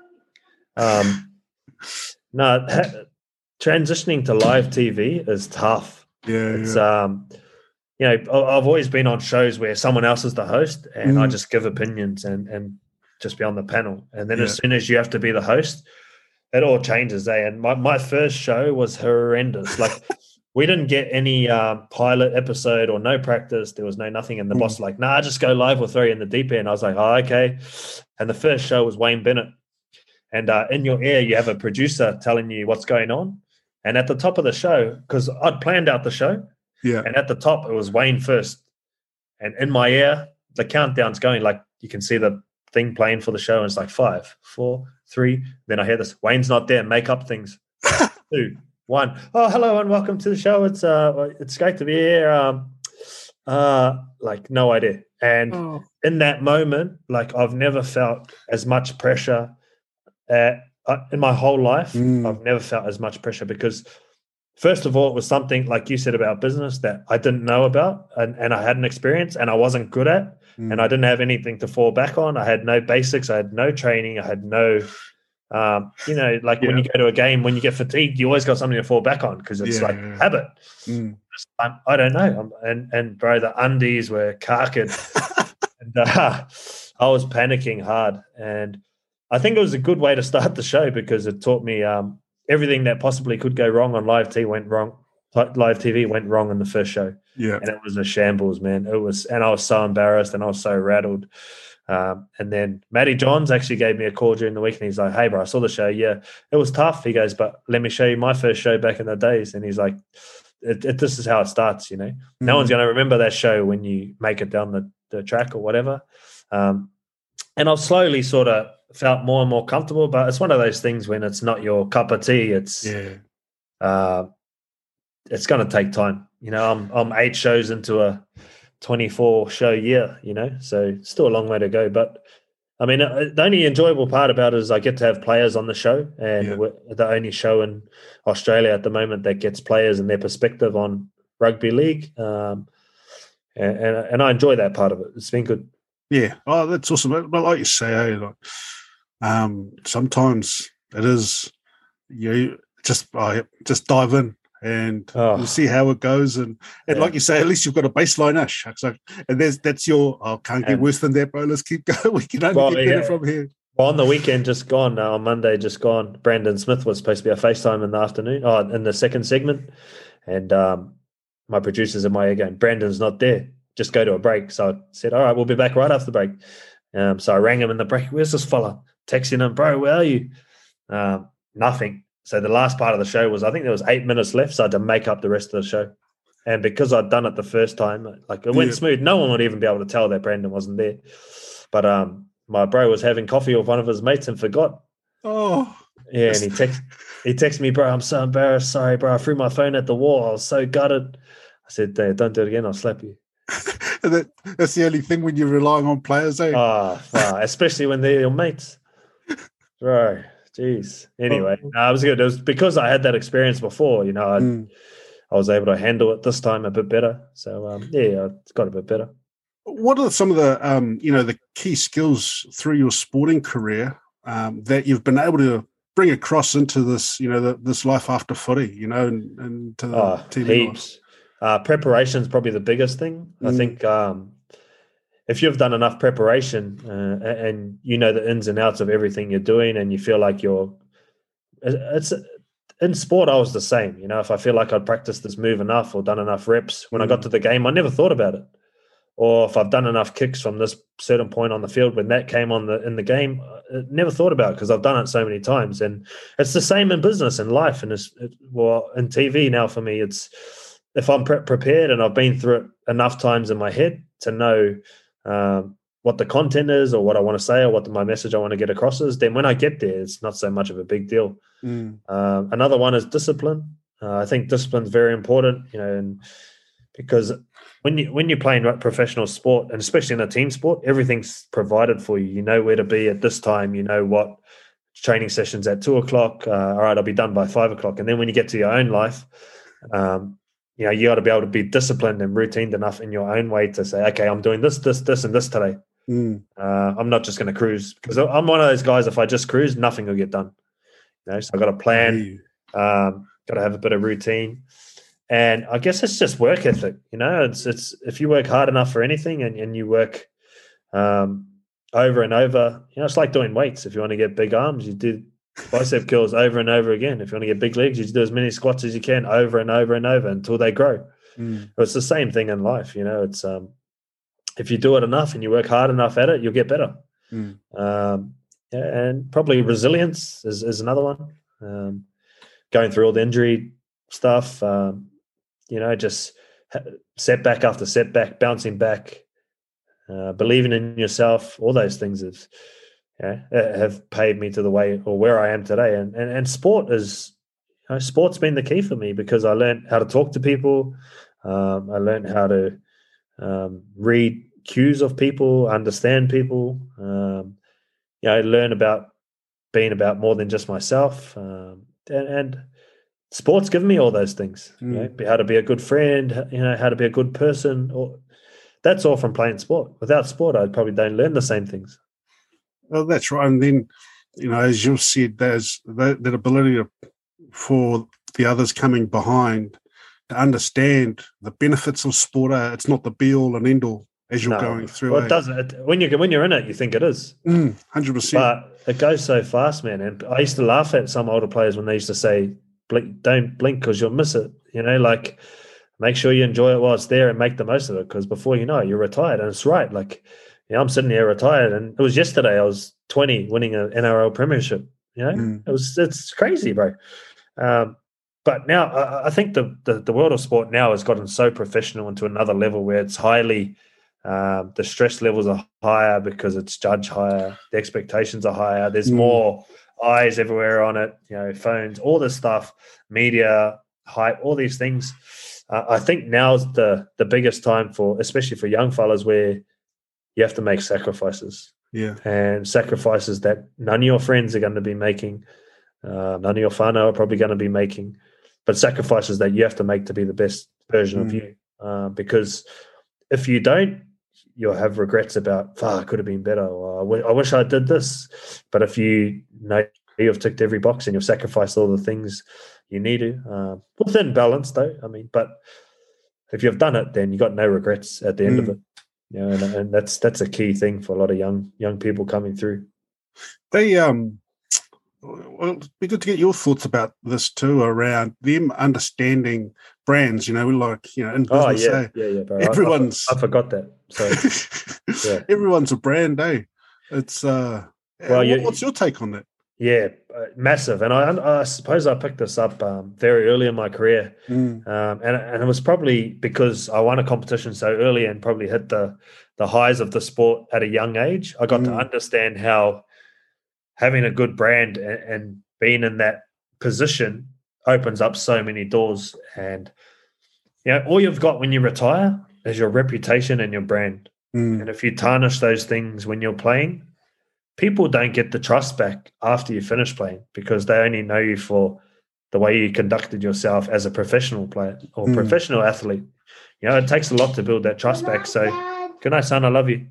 No, transitioning to live TV is tough. Yeah, it's I've always been on shows where someone else is the host, and I just give opinions and just be on the panel. And then as soon as you have to be the host, it all changes, And my first show was horrendous. Like we didn't get any pilot episode or no practice. There was no nothing. And the boss was like, nah, just go live. We'll throw you in the deep end. I was like, oh, okay. And the first show was Wayne Bennett. And in your ear, you have a producer telling you what's going on. And at the top of the show, because I'd planned out the show, and at the top, it was Wayne first. And in my ear, the countdown's going, like you can see the thing playing for the show, and it's like 5, 4, 3. Then I hear this, Wayne's not there, make up things. 2, 1. Oh, hello and welcome to the show. It's great to be here. Like no idea. And in that moment, like I've never felt as much pressure in my whole life. I've never felt as much pressure because, first of all, it was something like you said about business that I didn't know about and I hadn't experienced and I wasn't good at, and I didn't have anything to fall back on. I had no basics. I had no training. I had no, when you go to a game, when you get fatigued, you always got something to fall back on because it's habit. I don't know. And bro, the undies were carked. And I was panicking hard. And I think it was a good way to start the show because it taught me everything that possibly could go wrong on live TV went wrong. Live TV went wrong in the first show, and it was a shambles, man. It was, and I was so embarrassed and I was so rattled. And then Matty Johns actually gave me a call during the week, and he's like, "Hey, bro, I saw the show. Yeah, it was tough." He goes, "But let me show you my first show back in the days." And he's like, "This is how it starts, No one's going to remember that show when you make it down the track or whatever." And I've slowly sort of felt more and more comfortable, but it's one of those things when it's not your cup of tea. It's going to take time. I'm 8 shows into a 24 show year, so still a long way to go. But I mean, the only enjoyable part about it is I get to have players on the show, and we're the only show in Australia at the moment that gets players and their perspective on rugby league. And I enjoy that part of it. It's been good. Yeah. Oh, that's awesome. But like you say, sometimes it is just dive in and you see how it goes, and like you say, at least you've got a baseline, Ash. So, and that's your can't get worse than that, bro. Let's keep going. We can only get better from here. Well, on the weekend just gone, on Monday just gone, Brandon Smith was supposed to be a FaceTime in the afternoon, in the second segment, and my producer's in my ear going, Brandon's not there. Just go to a break. So I said, all right, we'll be back right after the break. So I rang him in the break. Where's this fella? Texting him, bro, where are you? Nothing. So the last part of the show was, I think there was 8 minutes left. So I had to make up the rest of the show. And because I'd done it the first time, like it went smooth. No one would even be able to tell that Brandon wasn't there. But my bro was having coffee with one of his mates and forgot. Oh. Yeah, and he texted me, bro, I'm so embarrassed. Sorry, bro. I threw my phone at the wall. I was so gutted. I said, don't do it again. I'll slap you. That's the only thing when you're relying on players, eh? Especially when they're your mates. Bro, jeez. Anyway, it was good. It was because I had that experience before, I was able to handle it this time a bit better. So, it's got a bit better. What are some of the, the key skills through your sporting career that you've been able to bring across into this, this life after footy, and to the TV heaps. Preparation is probably the biggest thing. I think if you've done enough preparation and you know the ins and outs of everything you're doing, and you feel like it's in sport, I was the same. If I feel like I'd practiced this move enough or done enough reps, when I got to the game, I never thought about it. Or if I've done enough kicks from this certain point on the field, when that came in the game, I never thought about it because I've done it so many times. And it's the same in business and life, and in TV now for me, it's. If I'm prepared and I've been through it enough times in my head to know what the content is or what I want to say or what my message I want to get across is, then when I get there, it's not so much of a big deal. Another one is discipline. I think discipline is very important, and because when you're playing professional sport, and especially in a team sport, everything's provided for you. You know where to be at this time. You know what training sessions at 2:00. All right, I'll be done by 5:00. And then when you get to your own life, you got to be able to be disciplined and routined enough in your own way to say, okay, I'm doing this, and this today. I'm not just going to cruise, because I'm one of those guys. If I just cruise, nothing will get done. So I've got a plan. Got to have a bit of routine, and I guess it's just work ethic. It's if you work hard enough for anything, and you work over and over. It's like doing weights. If you want to get big arms, you do bicep curls over and over again. If you want to get big legs, you do as many squats as you can over and over and over until they grow. It's the same thing in life. It's if you do it enough and you work hard enough at it, you'll get better. And probably resilience is another one. Going through all the injury stuff, just setback after setback, bouncing back, believing in yourself. All those things have paved me to the way or where I am today. And sport is, sport's been the key for me, because I learned how to talk to people. I learned how to read cues of people, understand people. I learn about being about more than just myself. And sport's given me all those things. How to be a good friend, how to be a good person. That's all from playing sport. Without sport, I probably don't learn the same things. Well, that's right. And then, as you said, there's that ability for the others coming behind to understand the benefits of sport. It's not the be-all and end-all as you're going through. Well, it doesn't. When you're in it, you think it is. 100%. But it goes so fast, man. And I used to laugh at some older players when they used to say, don't blink because you'll miss it. Make sure you enjoy it while it's there and make the most of it, because before you know it, you're retired. And it's right. I'm sitting here retired, and it was yesterday I was 20 winning an NRL premiership. It's crazy, bro. But now I think the world of sport now has gotten so professional into another level where it's highly the stress levels are higher because it's judged higher. The expectations are higher. There's more eyes everywhere on it, phones, all this stuff, media, hype, all these things. I think now's the biggest time especially for young fellas, where you have to make sacrifices. And sacrifices that none of your friends are going to be making, none of your whānau are probably going to be making, but sacrifices that you have to make to be the best version of you. Because if you don't, you'll have regrets about, I could have been better, or I wish I did this. But if you know you've ticked every box and you've sacrificed all the things you need to, within balance though, but if you've done it, then you got no regrets at the end of it. And that's a key thing for a lot of young people coming through. They well, it'd be good to get your thoughts about this too, around them understanding brands. In business, bro. Everyone's. I forgot that. So everyone's a brand, eh? It's what's your take on that? Yeah, massive. And I suppose I picked this up very early in my career, and it was probably because I won a competition so early and probably hit the highs of the sport at a young age. I got to understand how having a good brand and being in that position opens up so many doors. And all you've got when you retire is your reputation and your brand. And if you tarnish those things when you're playing, people don't get the trust back after you finish playing, because they only know you for the way you conducted yourself as a professional player or professional athlete. It takes a lot to build that trust back. So, good night, son. I love you.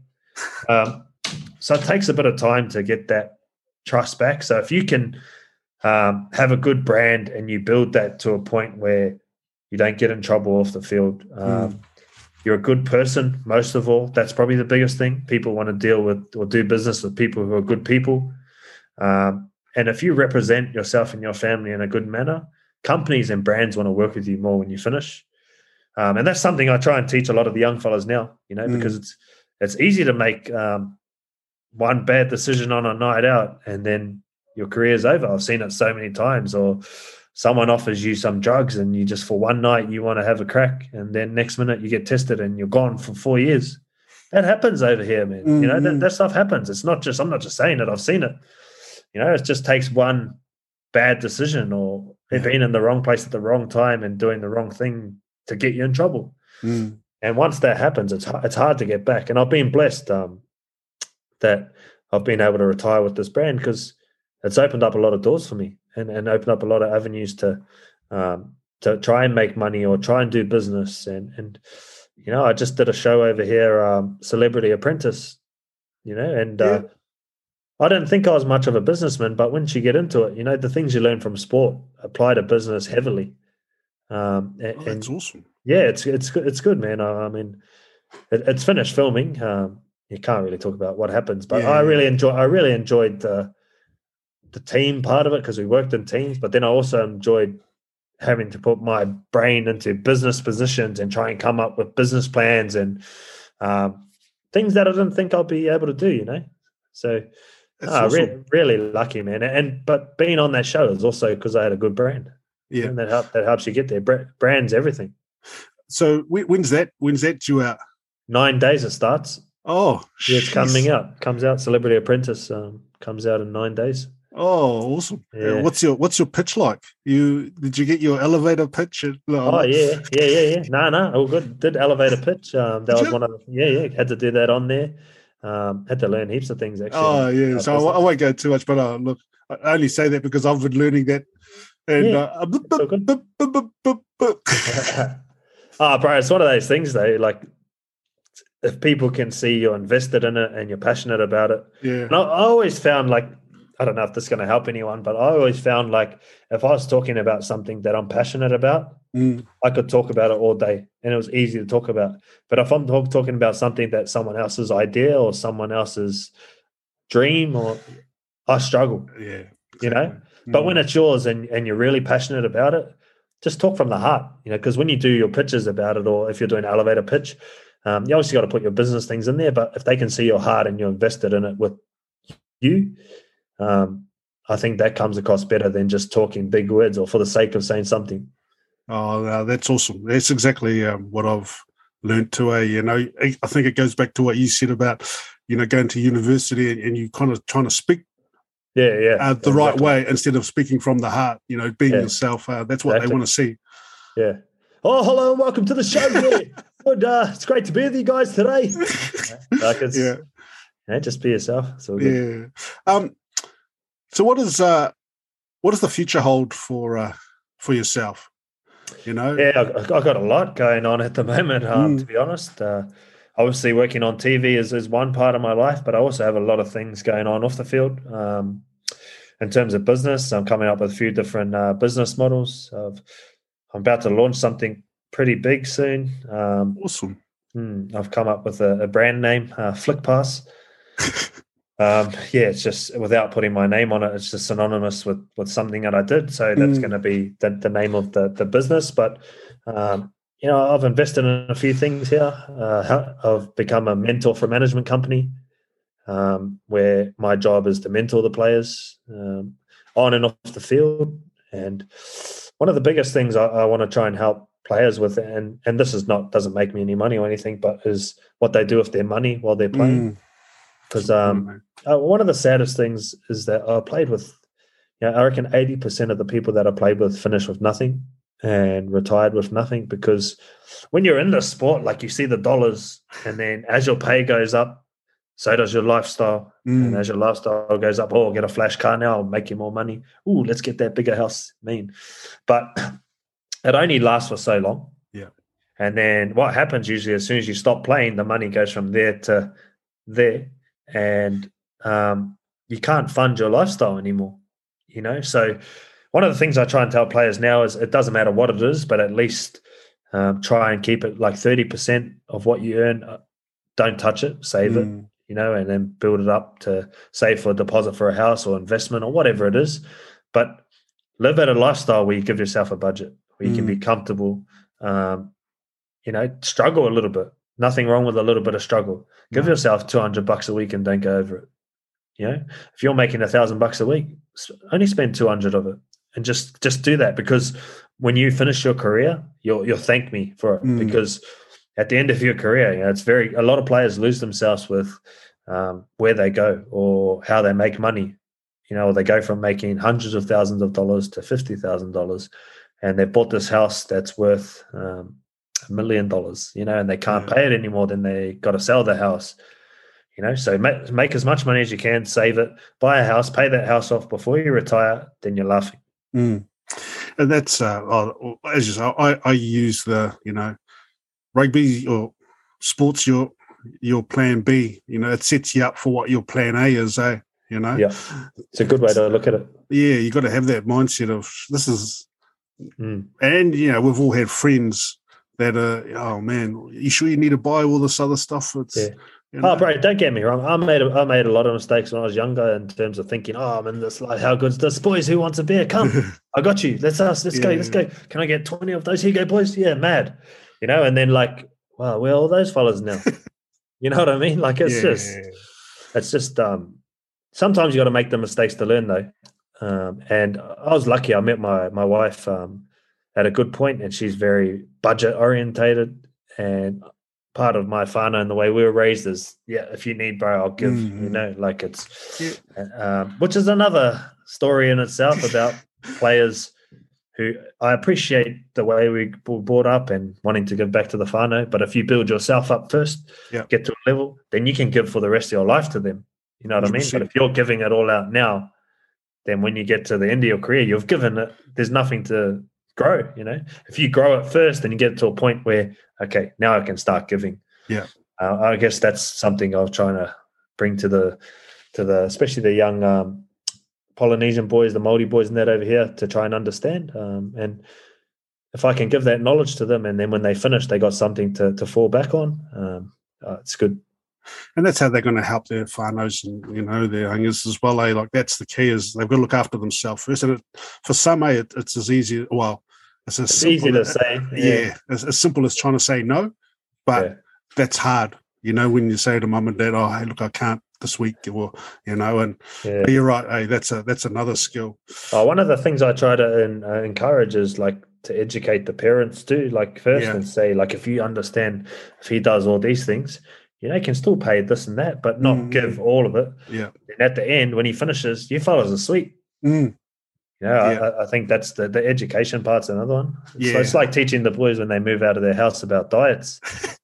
So it takes a bit of time to get that trust back. So if you can have a good brand and you build that to a point where you don't get in trouble off the field, you're a good person, most of all. That's probably the biggest thing. People want to deal with or do business with people who are good people. And if you represent yourself and your family in a good manner, companies and brands want to work with you more when you finish. And that's something I try and teach a lot of the young fellas now, because it's easy to make one bad decision on a night out and then your career's over. I've seen it so many times. Or someone offers you some drugs and you just, for one night, you want to have a crack, and then next minute you get tested and you're gone for 4 years. That happens over here, man. That stuff happens. It's not just, I'm not just saying it, I've seen it. It just takes one bad decision or being in the wrong place at the wrong time and doing the wrong thing to get you in trouble. And once that happens, it's hard to get back. And I've been blessed that I've been able to retire with this brand, because it's opened up a lot of doors for me and opened up a lot of avenues to try and make money or try and do business. And I just did a show over here, Celebrity Apprentice, and I didn't think I was much of a businessman, but once you get into it, the things you learn from sport apply to business heavily. That's awesome. Yeah, it's good, man. I mean, it's finished filming. You can't really talk about what happens, but I really enjoyed the team part of it because we worked in teams. But then I also enjoyed having to put my brain into business positions and try and come up with business plans and things that I didn't think I'd be able to do. So awesome. really lucky, man. But being on that show is also because I had a good brand. Yeah, and that helps you get there. Brand's everything. So when's that due out? 9 days it starts. Oh, yeah, it's coming out. Comes out. Celebrity Apprentice comes out in 9 days. Oh, awesome! Yeah. What's your pitch like? Did you get your elevator pitch? Yeah. No, all good. Did elevator pitch. That was one of had to do that on there. Had to learn heaps of things actually. Oh yeah. So I won't go too much, but look, I only say that because I've been learning that. And bro, it's one of those things though. Like, if people can see you're invested in it and you're passionate about it, yeah. And I always found, like, I don't know if this is going to help anyone, but I always found, like, if I was talking about something that I'm passionate about, I could talk about it all day, and it was easy to talk about. But if I'm talking about something that's someone else's idea or someone else's dream, or I struggle. Yeah, exactly. But when it's yours and you're really passionate about it, just talk from the heart, because when you do your pitches about it, or if you're doing an elevator pitch, you obviously got to put your business things in there, but if they can see your heart and you're invested in it with you, I think that comes across better than just talking big words or for the sake of saying something. Oh, that's awesome. That's exactly what I've learned too. I think it goes back to what you said about, going to university and you kind of trying to speak the right way instead of speaking from the heart, being yourself. That's what they want to see. Yeah. Oh, hello and welcome to the show. Good. It's great to be with you guys today. Just be yourself. So good. Yeah. So what does the future hold for yourself? Yeah, I've got a lot going on at the moment. To be honest, obviously working on TV is one part of my life, but I also have a lot of things going on off the field. In terms of business, I'm coming up with a few different business models. I'm about to launch something pretty big soon. Awesome. I've come up with a brand name, FlickPass. It's just, without putting my name on it, it's just synonymous with something that I did. So that's going to be the name of the business. But, I've invested in a few things here. I've become a mentor for a management company where my job is to mentor the players on and off the field. And one of the biggest things I want to try and help players with, and this doesn't make me any money or anything, but is what they do with their money while they're playing. Because one of the saddest things is that I played with, I reckon 80% of the people that I played with finished with nothing and retired with nothing, because when you're in the sport, like, you see the dollars, and then as your pay goes up, so does your lifestyle. And as your lifestyle goes up, I'll get a flash car now, I'll make you more money. Ooh, let's get that bigger house. But it only lasts for so long. Yeah. And then what happens usually, as soon as you stop playing, the money goes from there to there. And you can't fund your lifestyle anymore, So one of the things I try and tell players now is it doesn't matter what it is, but at least try and keep it like 30% of what you earn. Don't touch it, save it, and then build it up to save for a deposit for a house or investment or whatever it is. But live at a lifestyle where you give yourself a budget, where you can be comfortable, struggle a little bit. Nothing wrong with a little bit of struggle. Give yourself $200 a week and don't go over it. If you're making $1,000 a week, only spend 200 of it, and just do that, because when you finish your career, you'll thank me for it. Because at the end of your career, a lot of players lose themselves with where they go or how they make money. They go from making hundreds of thousands of dollars to $50,000, and they bought this house that's worth $1 million, and they can't pay it anymore. Then they got to sell the house. So make as much money as you can, save it, buy a house, pay that house off before you retire, then you're laughing. And that's, as you say, I use the, rugby or sports, your plan B, it sets you up for what your plan A is, Yeah, it's a good way to look at it. Yeah, you got to have that mindset of this is, and, we've all had friends that are, oh man, you sure you need to buy all this other stuff? It's, bro, don't get me wrong. I made a lot of mistakes when I was younger in terms of thinking, I'm in this, like, how good's this, boys? Who wants a beer? Come, I got you. Let's go. Can I get 20 of those? Here you go, boys. Yeah, mad. And then like, wow, where are all those fellas now? You know what I mean? Like, it's just sometimes you got to make the mistakes to learn, though. And I was lucky. I met my wife at a good point, and she's very budget orientated. And part of my whānau and the way we were raised is, if you need, bro, I'll give. Like it's, which is another story in itself about players who I appreciate the way we were brought up and wanting to give back to the whānau. But if you build yourself up first, get to a level, then you can give for the rest of your life to them. You know what 100%. I mean? But if you're giving it all out now, then when you get to the end of your career, you've given it. There's nothing to grow. If you grow it first, then you get to a point where, okay, now I can start giving. Yeah, I guess that's something I was trying to bring to the especially the young Polynesian boys, the Māori boys, and that over here to try and understand. And if I can give that knowledge to them, and then when they finish, they got something to fall back on. It's good. And that's how they're going to help their whānaus and, their hangers as well. Like, that's the key, is they've got to look after themselves first. And for some, it's as easy, it's easy to say. Yeah, as simple as trying to say no. But that's hard, when you say to mum and dad, oh, hey, look, I can't this week, or, and you're right. Hey, that's another skill. One of the things I try to encourage is like to educate the parents too, like first and say, like, if you understand, if he does all these things, he can still pay this and that, but not give all of it. Yeah. And at the end, when he finishes, you fellas are sweet. I think that's the education part's another one. So it's like teaching the boys when they move out of their house about diets.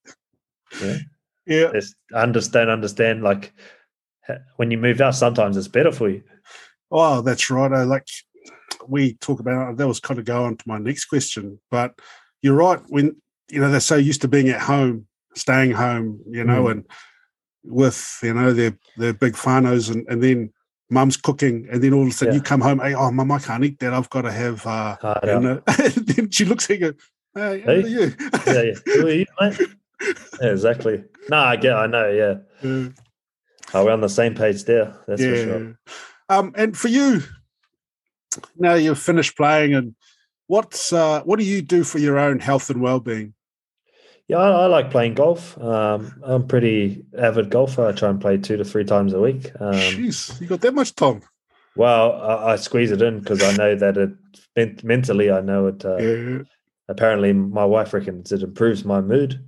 Just understand, like, when you move out, sometimes it's better for you. Oh, that's right. Like we talk about, that was kind of going to my next question, but you're right. When, they're so used to being at home, staying home, and with, their big whānaus, and then mum's cooking, and then all of a sudden you come home, hey, oh, mum, I can't eat that. I've got to have, and then she looks at you, hey, who are you? Who are you, mate? Yeah, exactly. No, I know, we're on the same page there. That's for sure. And for you, now you've finished playing, and what do you do for your own health and well-being? Yeah, I like playing golf. I'm a pretty avid golfer. I try and play 2 to 3 times a week. Jeez, you got that much time? Well, I squeeze it in because I know that mentally, I know it. Apparently, my wife reckons it improves my mood,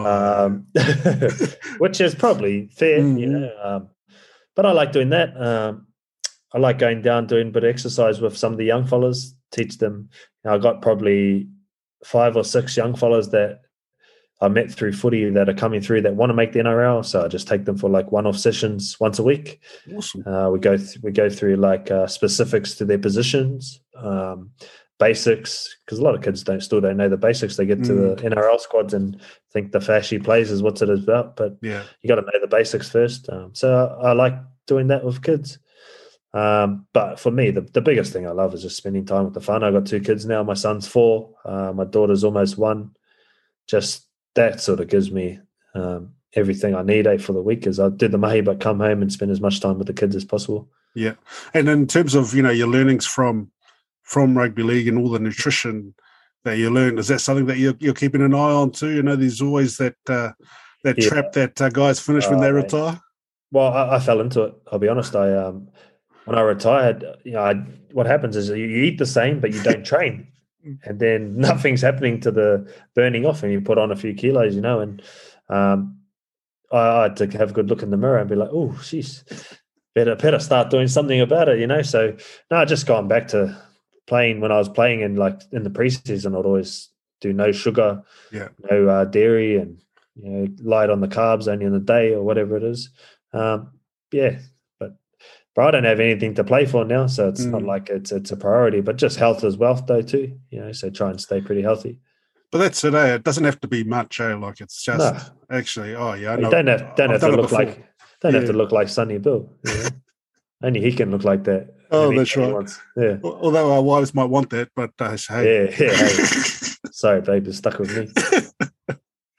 which is probably fair, but I like doing that. I like going down, doing a bit of exercise with some of the young fellas, teach them. I got probably 5 or 6 young fellas that I met through footy that are coming through that want to make the NRL. So I just take them for like one-off sessions once a week. Awesome. We go through like specifics to their positions, basics, because a lot of kids still don't know the basics. They get to the NRL squads and think the flashy plays is what it is about, but you got to know the basics first. So I like doing that with kids. But for me, the biggest thing I love is just spending time with the whānau. I've got 2 kids now. My son's 4. My daughter's almost 1. Just that sort of gives me everything I need for the week. Is I do the mahi, but come home and spend as much time with the kids as possible. Yeah, and in terms of your learnings from rugby league and all the nutrition that you learn, is that something that you're keeping an eye on too? There's always that trap that guys finish when they retire. Well, I fell into it. I'll be honest. When I retired, what happens is you eat the same, but you don't train. And then nothing's happening to the burning off, and you put on a few kilos, and I had to have a good look in the mirror and be like, oh, jeez, better start doing something about it, So, no, I just gone back to playing when I was playing in the preseason. I'd always do no sugar, no dairy, and light on the carbs only in the day or whatever it is. Yeah, but I don't have anything to play for now, so it's not like it's a priority. But just health is wealth, though, too. So try and stay pretty healthy. But that's it. It doesn't have to be much. Like it's just actually. Oh yeah, I know. You don't have to look like have to look like Sonny Bill. Only he can look like that. Oh, that's right. Yeah. Although our wives might want that, but hey. Yeah. Hey. Sorry, babe, it's stuck with me.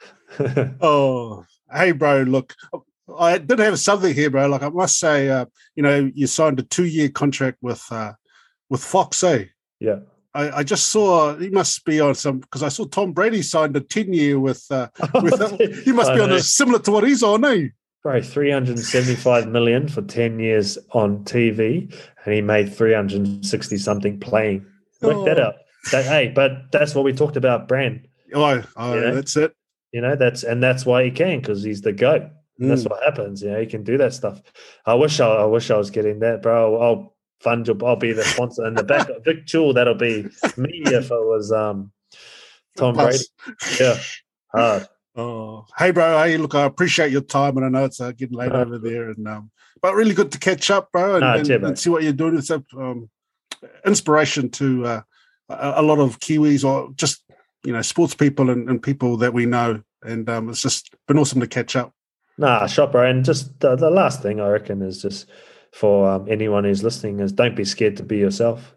Oh, hey, bro. Look, I did have something here, bro. Like I must say, you signed a 2-year contract with Fox, eh? Yeah. I just saw he must be on some because I saw Tom Brady signed a 10-year with he must be on similar to what he's on, eh? Bro, $375 million for 10 years on TV, and he made 360 something playing. Work that out. But that's what we talked about, Brand. That's it. That's why he can, because he's the GOAT. That's what happens. He can do that stuff. I wish I was getting that, bro. I'll be the sponsor in the back. Vic Jewell, that'll be me if it was Tom Brady. Yeah, hard. Oh, hey, bro. Hey, look, I appreciate your time, and I know it's getting late over there, and but really good to catch up, bro, and see what you're doing. It's inspiration to a lot of Kiwis, or just sports people and people that we know, and it's just been awesome to catch up. Shot, bro, and just the last thing I reckon is just for anyone who's listening is don't be scared to be yourself.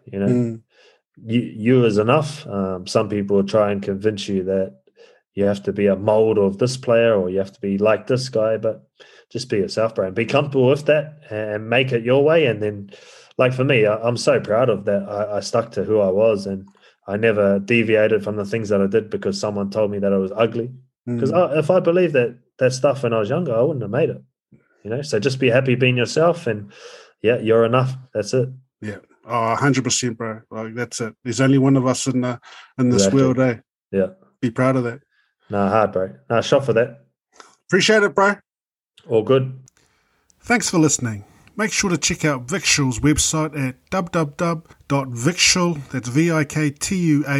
You is enough. Some people try and convince you that you have to be a mold of this player or you have to be like this guy, but just be yourself, bro, and be comfortable with that and make it your way. And then, like for me, I'm so proud of that. I stuck to who I was, and I never deviated from the things that I did because someone told me that I was ugly. Because if I believed that stuff when I was younger, I wouldn't have made it. So just be happy being yourself, and you're enough. That's it. Yeah. 100%, bro. Like that's it. There's only one of us in this world, eh? Yeah. Be proud of that. Hard, bro. Shot for that. Appreciate it, bro. All good. Thanks for listening. Make sure to check out Victual's website at www.victual, that's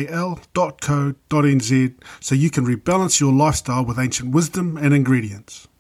viktual.co.nz, so you can rebalance your lifestyle with ancient wisdom and ingredients.